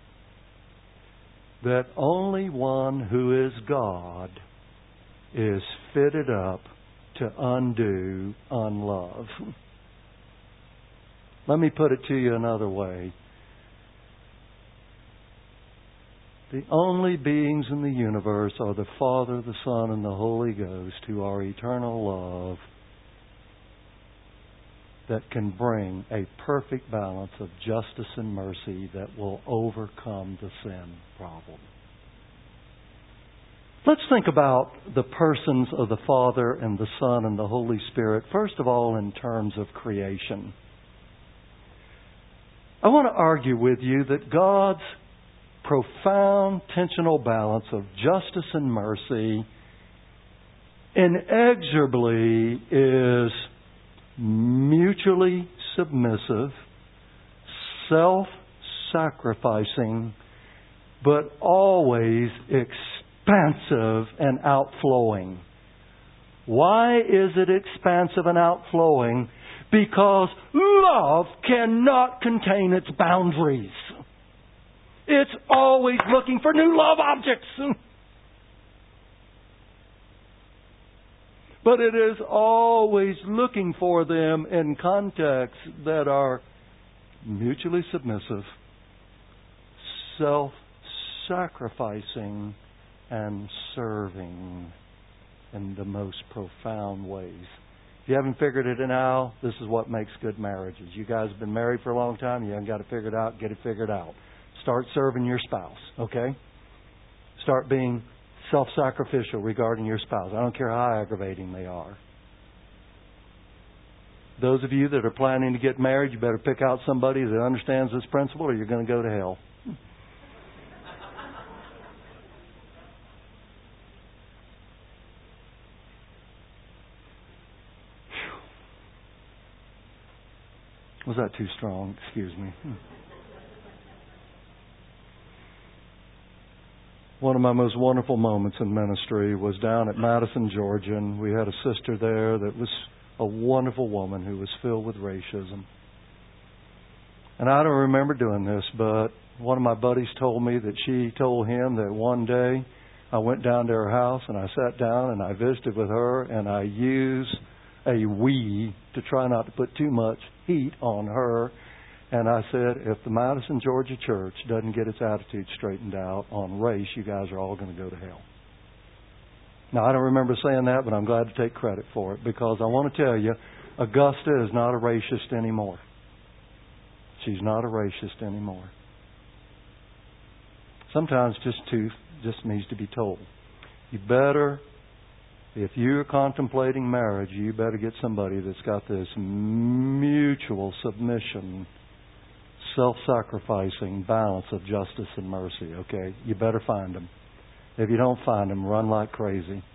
that only one who is God is fitted up to undo unlove. Let me put it to you another way. The only beings in the universe are the Father, the Son, and the Holy Ghost, who are eternal love, that can bring a perfect balance of justice and mercy that will overcome the sin problem. Let's think about the persons of the Father and the Son and the Holy Spirit, first of all in terms of creation. I want to argue with you that God's profound tensional balance of justice and mercy inexorably is mutually submissive, self-sacrificing, but always expansive and outflowing. Why is it expansive and outflowing? Because love cannot contain its boundaries. It's always looking for new love objects. But it is always looking for them in contexts that are mutually submissive, self-sacrificing, and serving in the most profound ways. If you haven't figured it out, this is what makes good marriages. You guys have been married for a long time. You haven't got it figured out. Get it figured out. Start serving your spouse, okay? Start being self-sacrificial regarding your spouse. I don't care how aggravating they are. Those of you that are planning to get married, you better pick out somebody that understands this principle or you're going to go to hell. Was that too strong? Excuse me. One of my most wonderful moments in ministry was down at Madison, Georgia, and we had a sister there that was a wonderful woman who was filled with racism. And I don't remember doing this, but one of my buddies told me that she told him that one day I went down to her house and I sat down and I visited with her and I used a we to try not to put too much heat on her. And I said, if the Madison, Georgia church doesn't get its attitude straightened out on race, you guys are all going to go to hell. Now, I don't remember saying that, but I'm glad to take credit for it because I want to tell you, Augusta is not a racist anymore. She's not a racist anymore. Sometimes just needs to be told. You better, if you're contemplating marriage, you better get somebody that's got this mutual submission, self-sacrificing balance of justice and mercy, okay? You better find them. If you don't find them, run like crazy.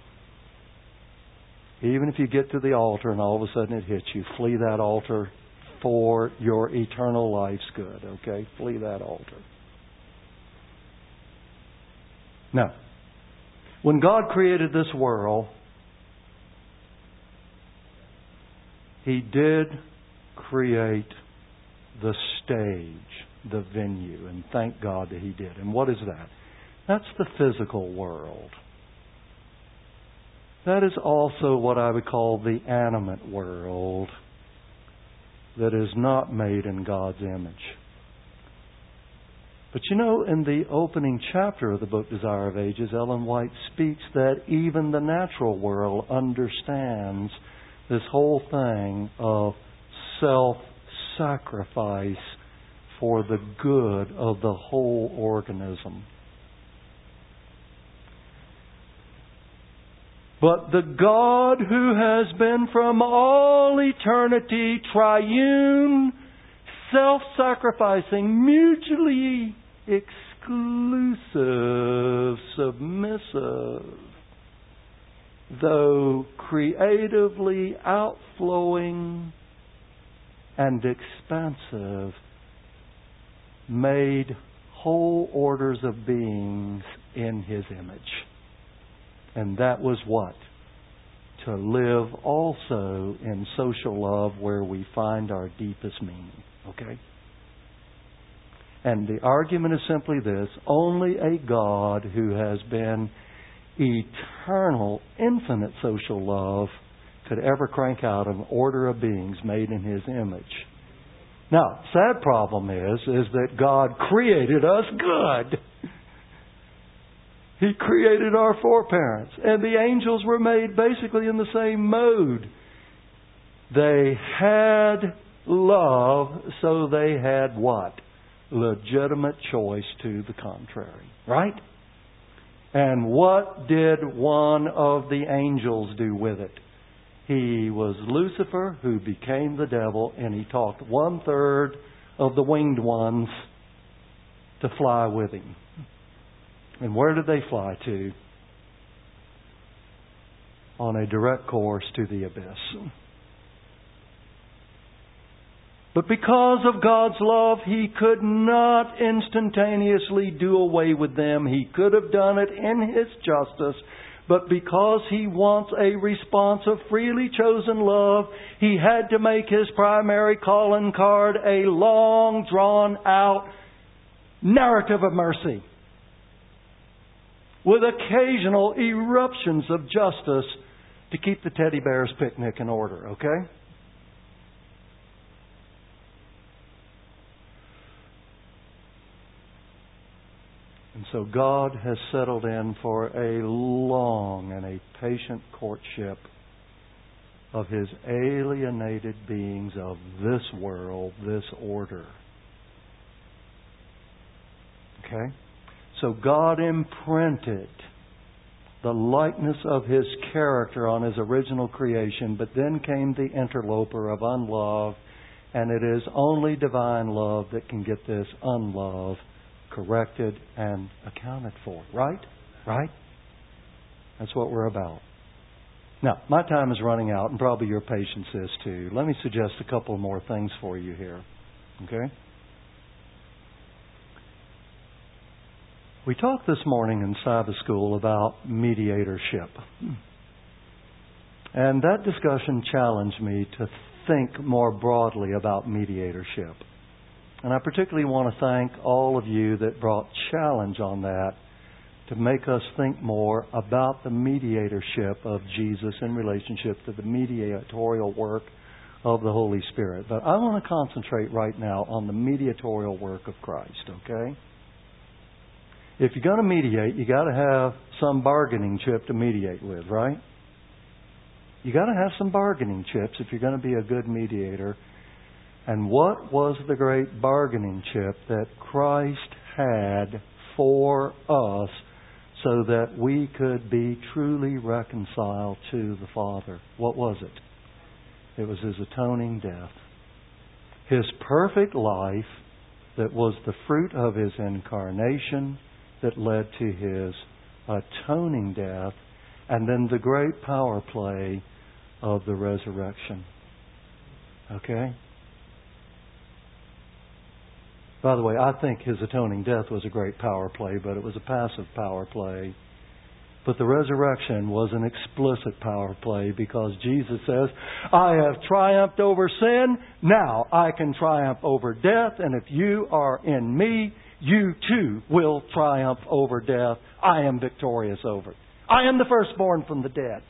Even if you get to the altar and all of a sudden it hits you, flee that altar for your eternal life's good, okay? Flee that altar. Now, when God created this world, He did create the stage, the venue, and thank God that He did. And what is that? That's the physical world. That is also what I would call the animate world that is not made in God's image. But you know, in the opening chapter of the book Desire of Ages, Ellen White speaks that even the natural world understands this whole thing of self-sacrifice for the good of the whole organism. But the God who has been from all eternity triune, self-sacrificing, mutually exclusive, submissive, though creatively outflowing and expansive, made whole orders of beings in His image. And that was what? To live also in social love where we find our deepest meaning. Okay? And the argument is simply this: only a God who has been eternal, infinite social love could ever crank out an order of beings made in His image. Now, sad problem is that God created us good. He created our foreparents. And the angels were made basically in the same mode. They had love, so they had what? Legitimate choice to the contrary. Right? And what did one of the angels do with it? He was Lucifer, who became the devil, and he taught 1/3 of the winged ones to fly with him. And where did they fly to? On a direct course to the abyss. But because of God's love, He could not instantaneously do away with them. He could have done it in His justice. But because He wants a response of freely chosen love, He had to make His primary calling card a long, drawn-out narrative of mercy, with occasional eruptions of justice to keep the teddy bear's picnic in order, okay? And so God has settled in for a long and a patient courtship of His alienated beings of this world, this order. Okay? So God imprinted the likeness of His character on His original creation, but then came the interloper of unlove, and it is only divine love that can get this unlove corrected and accounted for. Right? Right? That's what we're about. Now, my time is running out, and probably your patience is too. Let me suggest a couple more things for you here. Okay? We talked this morning in Sabbath school about mediatorship. And that discussion challenged me to think more broadly about mediatorship. And I particularly want to thank all of you that brought challenge on that to make us think more about the mediatorship of Jesus in relationship to the mediatorial work of the Holy Spirit. But I want to concentrate right now on the mediatorial work of Christ, okay? If you're going to mediate, you got to have some bargaining chip to mediate with, right? You got to have some bargaining chips if you're going to be a good mediator. And what was the great bargaining chip that Christ had for us so that we could be truly reconciled to the Father? What was it? It was His atoning death. His perfect life that was the fruit of His incarnation that led to His atoning death, and then the great power play of the resurrection. Okay? By the way, I think His atoning death was a great power play, but it was a passive power play. But the resurrection was an explicit power play because Jesus says, I have triumphed over sin, now I can triumph over death, and if you are in me, you too will triumph over death. I am victorious over it. I am the firstborn from the dead.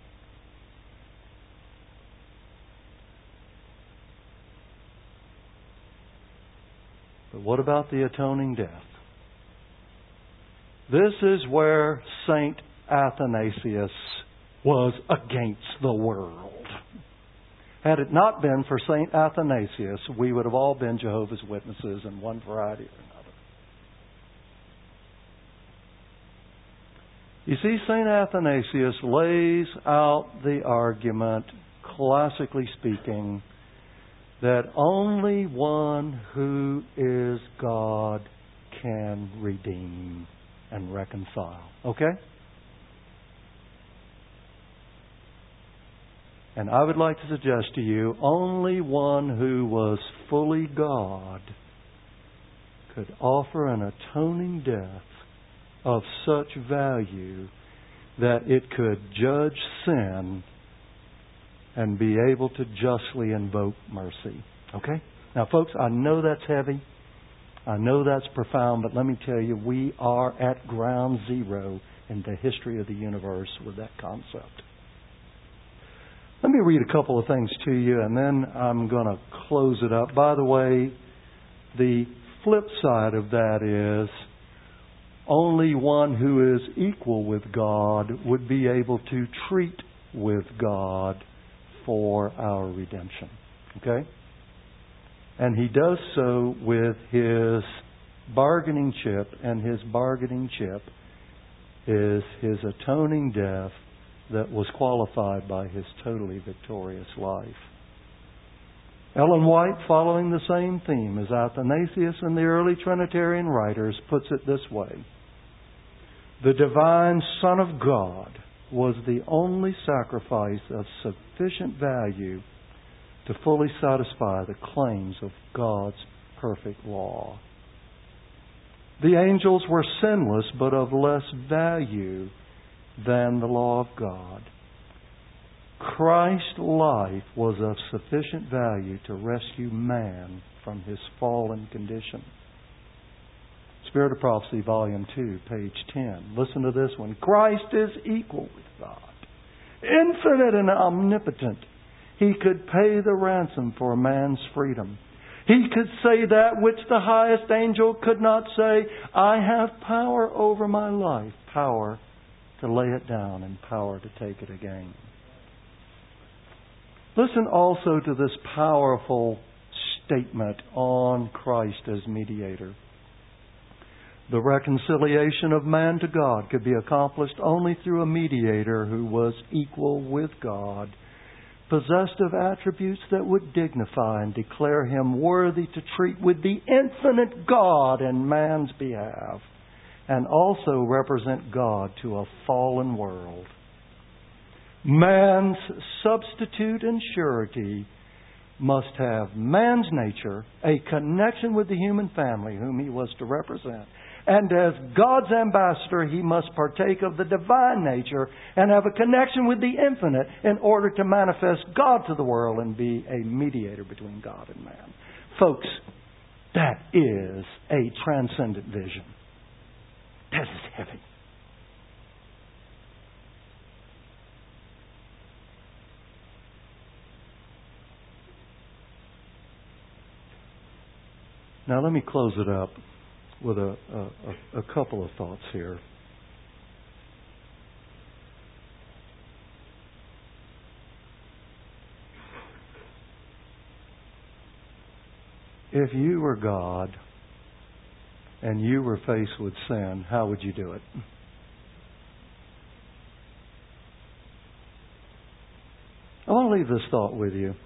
But what about the atoning death? This is where Saint Athanasius was against the world. Had it not been for Saint Athanasius, we would have all been Jehovah's Witnesses in one variety or another. You see, Saint Athanasius lays out the argument, classically speaking, that only one who is God can redeem and reconcile. Okay? And I would like to suggest to you, only one who was fully God could offer an atoning death of such value that it could judge sin and be able to justly invoke mercy. Okay? Now, folks, I know that's heavy. I know that's profound, but let me tell you, we are at ground zero in the history of the universe with that concept. Let me read a couple of things to you, and then I'm going to close it up. By the way, the flip side of that is only one who is equal with God would be able to treat with God for our redemption. Okay? And He does so with His bargaining chip, and His bargaining chip is His atoning death that was qualified by His totally victorious life. Ellen White, following the same theme as Athanasius and the early Trinitarian writers, puts it this way. The divine Son of God was the only sacrifice of sufficient value to fully satisfy the claims of God's perfect law. The angels were sinless, but of less value than the law of God. Christ's life was of sufficient value to rescue man from his fallen condition. Spirit of Prophecy, Volume 2, page 10. Listen to this one. Christ is equal with God, infinite and omnipotent. He could pay the ransom for man's freedom. He could say that which the highest angel could not say. I have power over my life, power to lay it down and power to take it again. Listen also to this powerful statement on Christ as mediator. The reconciliation of man to God could be accomplished only through a mediator who was equal with God, possessed of attributes that would dignify and declare Him worthy to treat with the infinite God in man's behalf, and also represent God to a fallen world. Man's substitute and surety must have man's nature, a connection with the human family whom he was to represent. And as God's ambassador, he must partake of the divine nature and have a connection with the infinite in order to manifest God to the world and be a mediator between God and man. Folks, that is a transcendent vision. That is heavy. Now let me close it up with a couple of thoughts here. If you were God and you were faced with sin, how would you do it? I want to leave this thought with you.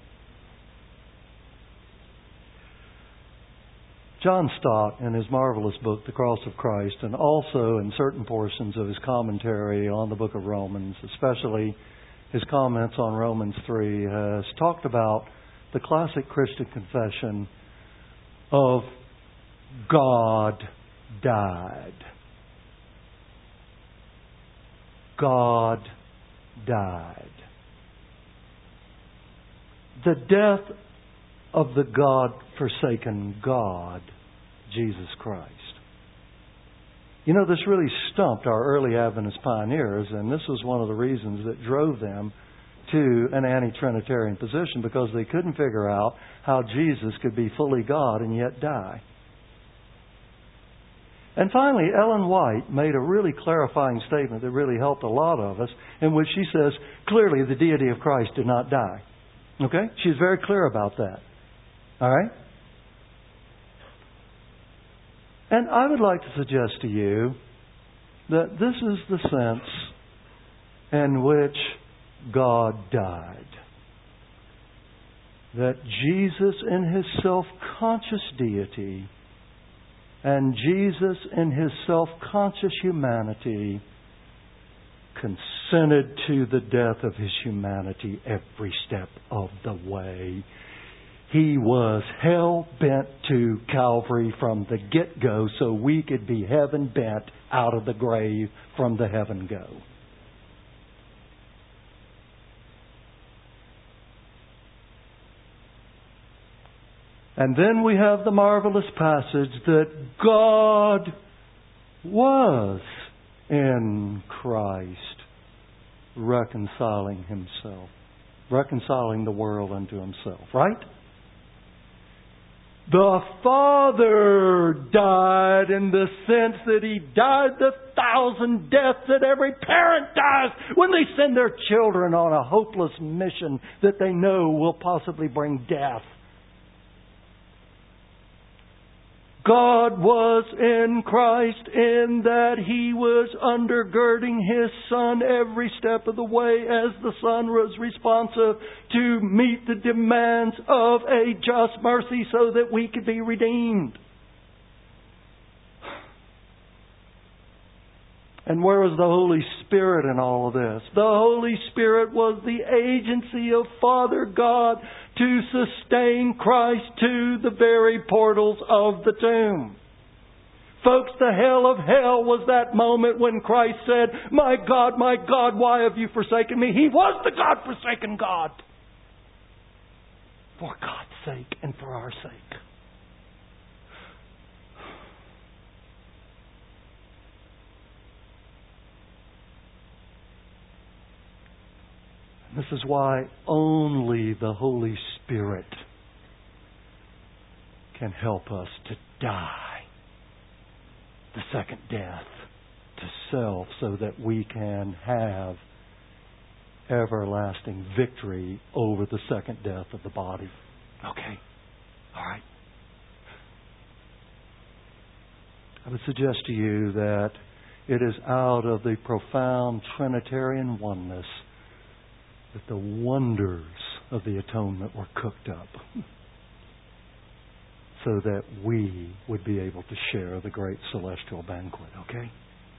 John Stott, in his marvelous book, The Cross of Christ, and also in certain portions of his commentary on the book of Romans, especially his comments on Romans 3, has talked about the classic Christian confession of God died. God died. The death of the God-forsaken God, Jesus Christ. You know, this really stumped our early Adventist pioneers, and this was one of the reasons that drove them to an anti-Trinitarian position, because they couldn't figure out how Jesus could be fully God and yet die. And finally, Ellen White made a really clarifying statement that really helped a lot of us, in which she says, clearly the deity of Christ did not die. Okay? She's very clear about that. All right? And I would like to suggest to you that this is the sense in which God died. That Jesus in His self-conscious deity and Jesus in His self-conscious humanity consented to the death of His humanity every step of the way. He was hell-bent to Calvary from the get-go so we could be heaven-bent out of the grave from the heaven-go. And then we have the marvelous passage that God was in Christ reconciling Himself, reconciling the world unto Himself, right? The Father died in the sense that He died the 1,000 deaths that every parent dies when they send their children on a hopeless mission that they know will possibly bring death. God was in Christ in that He was undergirding His Son every step of the way as the Son was responsive to meet the demands of a just mercy so that we could be redeemed. And where was the Holy Spirit in all of this? The Holy Spirit was the agency of Father God to sustain Christ to the very portals of the tomb. Folks, the hell of hell was that moment when Christ said, my God, why have you forsaken me? He was the God-forsaken God. For God's sake and for our sake. This is why only the Holy Spirit can help us to die the second death to self so that we can have everlasting victory over the second death of the body. Okay? All right. I would suggest to you that it is out of the profound Trinitarian oneness that the wonders of the atonement were cooked up so that we would be able to share the great celestial banquet, okay?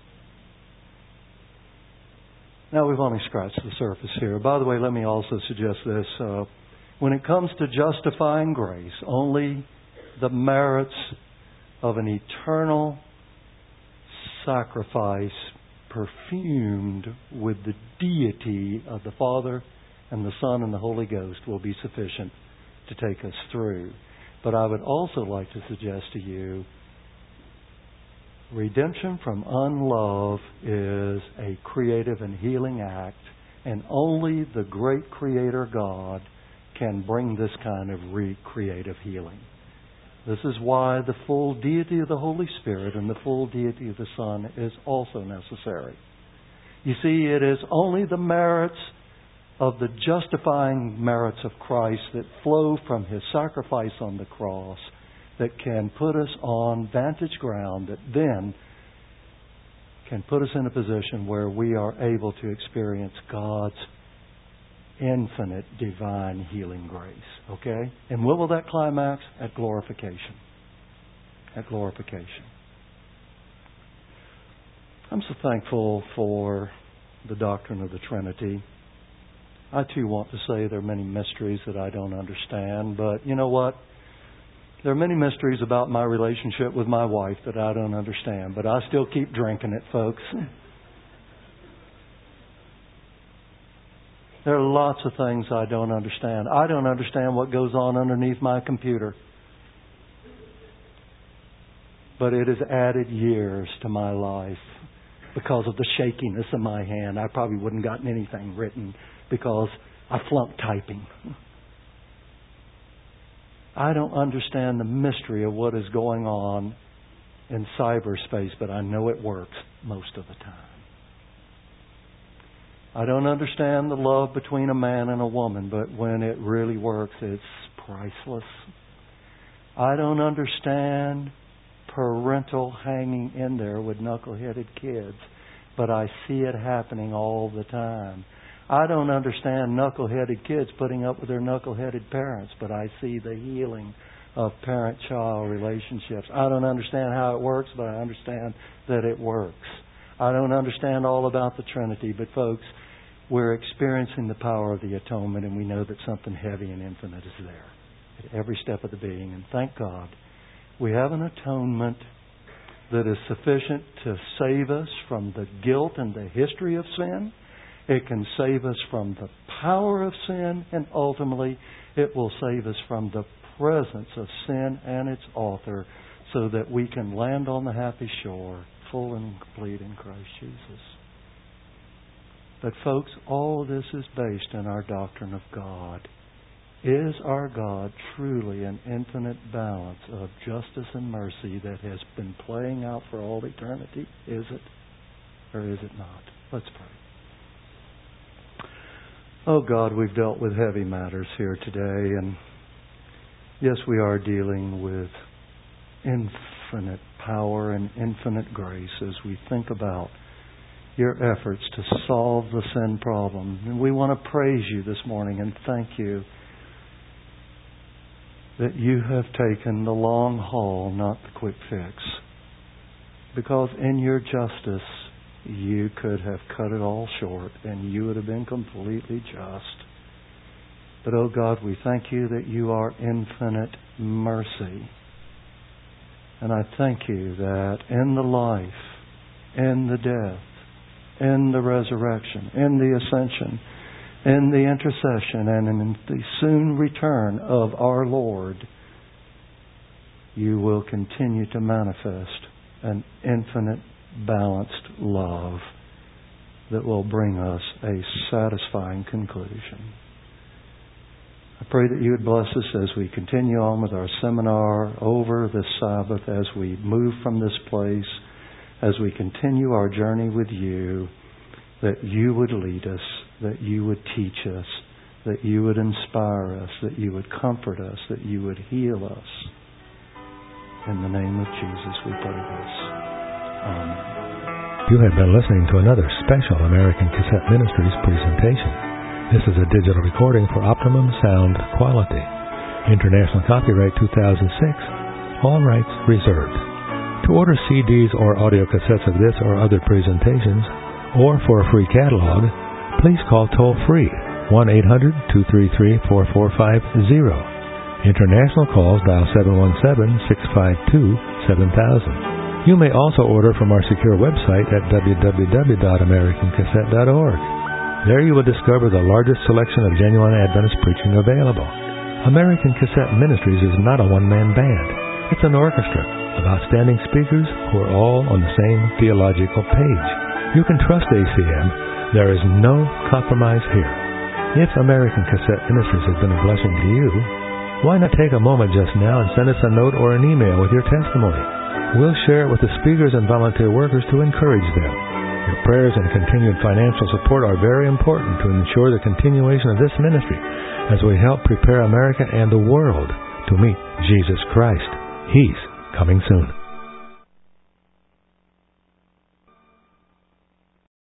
Now, we've only scratched the surface here. By the way, let me also suggest this. When it comes to justifying grace, only the merits of an eternal sacrifice perfumed with the deity of the Father and the Son and the Holy Ghost will be sufficient to take us through. But I would also like to suggest to you, redemption from unlove is a creative and healing act, and only the great Creator God can bring this kind of recreative healing. This is why the full deity of the Holy Spirit and the full deity of the Son is also necessary. You see, it is only the merits of the justifying merits of Christ that flow from His sacrifice on the cross that can put us on vantage ground, that then can put us in a position where we are able to experience God's infinite divine healing grace. Okay? And where will that climax? At glorification. At glorification. I'm so thankful for the doctrine of the Trinity. I too want to say there are many mysteries that I don't understand, but you know what? There are many mysteries about my relationship with my wife that I don't understand, but I still keep drinking it, folks. There are lots of things I don't understand. I don't understand what goes on underneath my computer. But it has added years to my life because of the shakiness of my hand. I probably wouldn't have gotten anything written because I flunked typing. I don't understand the mystery of what is going on in cyberspace, but I know it works most of the time. I don't understand the love between a man and a woman, but when it really works, it's priceless. I don't understand parental hanging in there with knuckleheaded kids, but I see it happening all the time. I don't understand knuckleheaded kids putting up with their knuckleheaded parents, but I see the healing of parent-child relationships. I don't understand how it works, but I understand that it works. I don't understand all about the Trinity, but folks, we're experiencing the power of the atonement, and we know that something heavy and infinite is there at every step of the being. And thank God, we have an atonement that is sufficient to save us from the guilt and the history of sin. It can save us from the power of sin, and ultimately it will save us from the presence of sin and its author, so that we can land on the happy shore, full and complete in Christ Jesus. But folks, all of this is based on our doctrine of God. Is our God truly an infinite balance of justice and mercy that has been playing out for all eternity? Is it? Or is it not? Let's pray. Oh God, we've dealt with heavy matters here today, and yes, we are dealing with infinite power and infinite grace as we think about your efforts to solve the sin problem. And we want to praise you this morning and thank you that you have taken the long haul, not the quick fix. Because in your justice, you could have cut it all short and you would have been completely just. But, oh God, we thank you that you are infinite mercy. And I thank you that in the life, in the death, in the resurrection, in the ascension, in the intercession, and in the soon return of our Lord, you will continue to manifest an infinite, balanced love that will bring us a satisfying conclusion. I pray that you would bless us as we continue on with our seminar over this Sabbath, as we move from this place, as we continue our journey with you, that you would lead us, that you would teach us, that you would inspire us, that you would comfort us, that you would heal us. In the name of Jesus we pray this. Amen. You have been listening to another special American Cassette Ministries presentation. This is a digital recording for optimum sound quality. International copyright 2006. All rights reserved. To order CDs or audio cassettes of this or other presentations, or for a free catalog, please call toll-free 1-800-233-4450. International calls dial 717-652-7000. You may also order from our secure website at www.americancassette.org. There you will discover the largest selection of genuine Adventist preaching available. American Cassette Ministries is not a one-man band. It's an orchestra of outstanding speakers who are all on the same theological page. You can trust ACM. There is no compromise here. If American Cassette Ministries has been a blessing to you, why not take a moment just now and send us a note or an email with your testimony? We'll share it with the speakers and volunteer workers to encourage them. Your prayers and continued financial support are very important to ensure the continuation of this ministry as we help prepare America and the world to meet Jesus Christ. He's coming soon.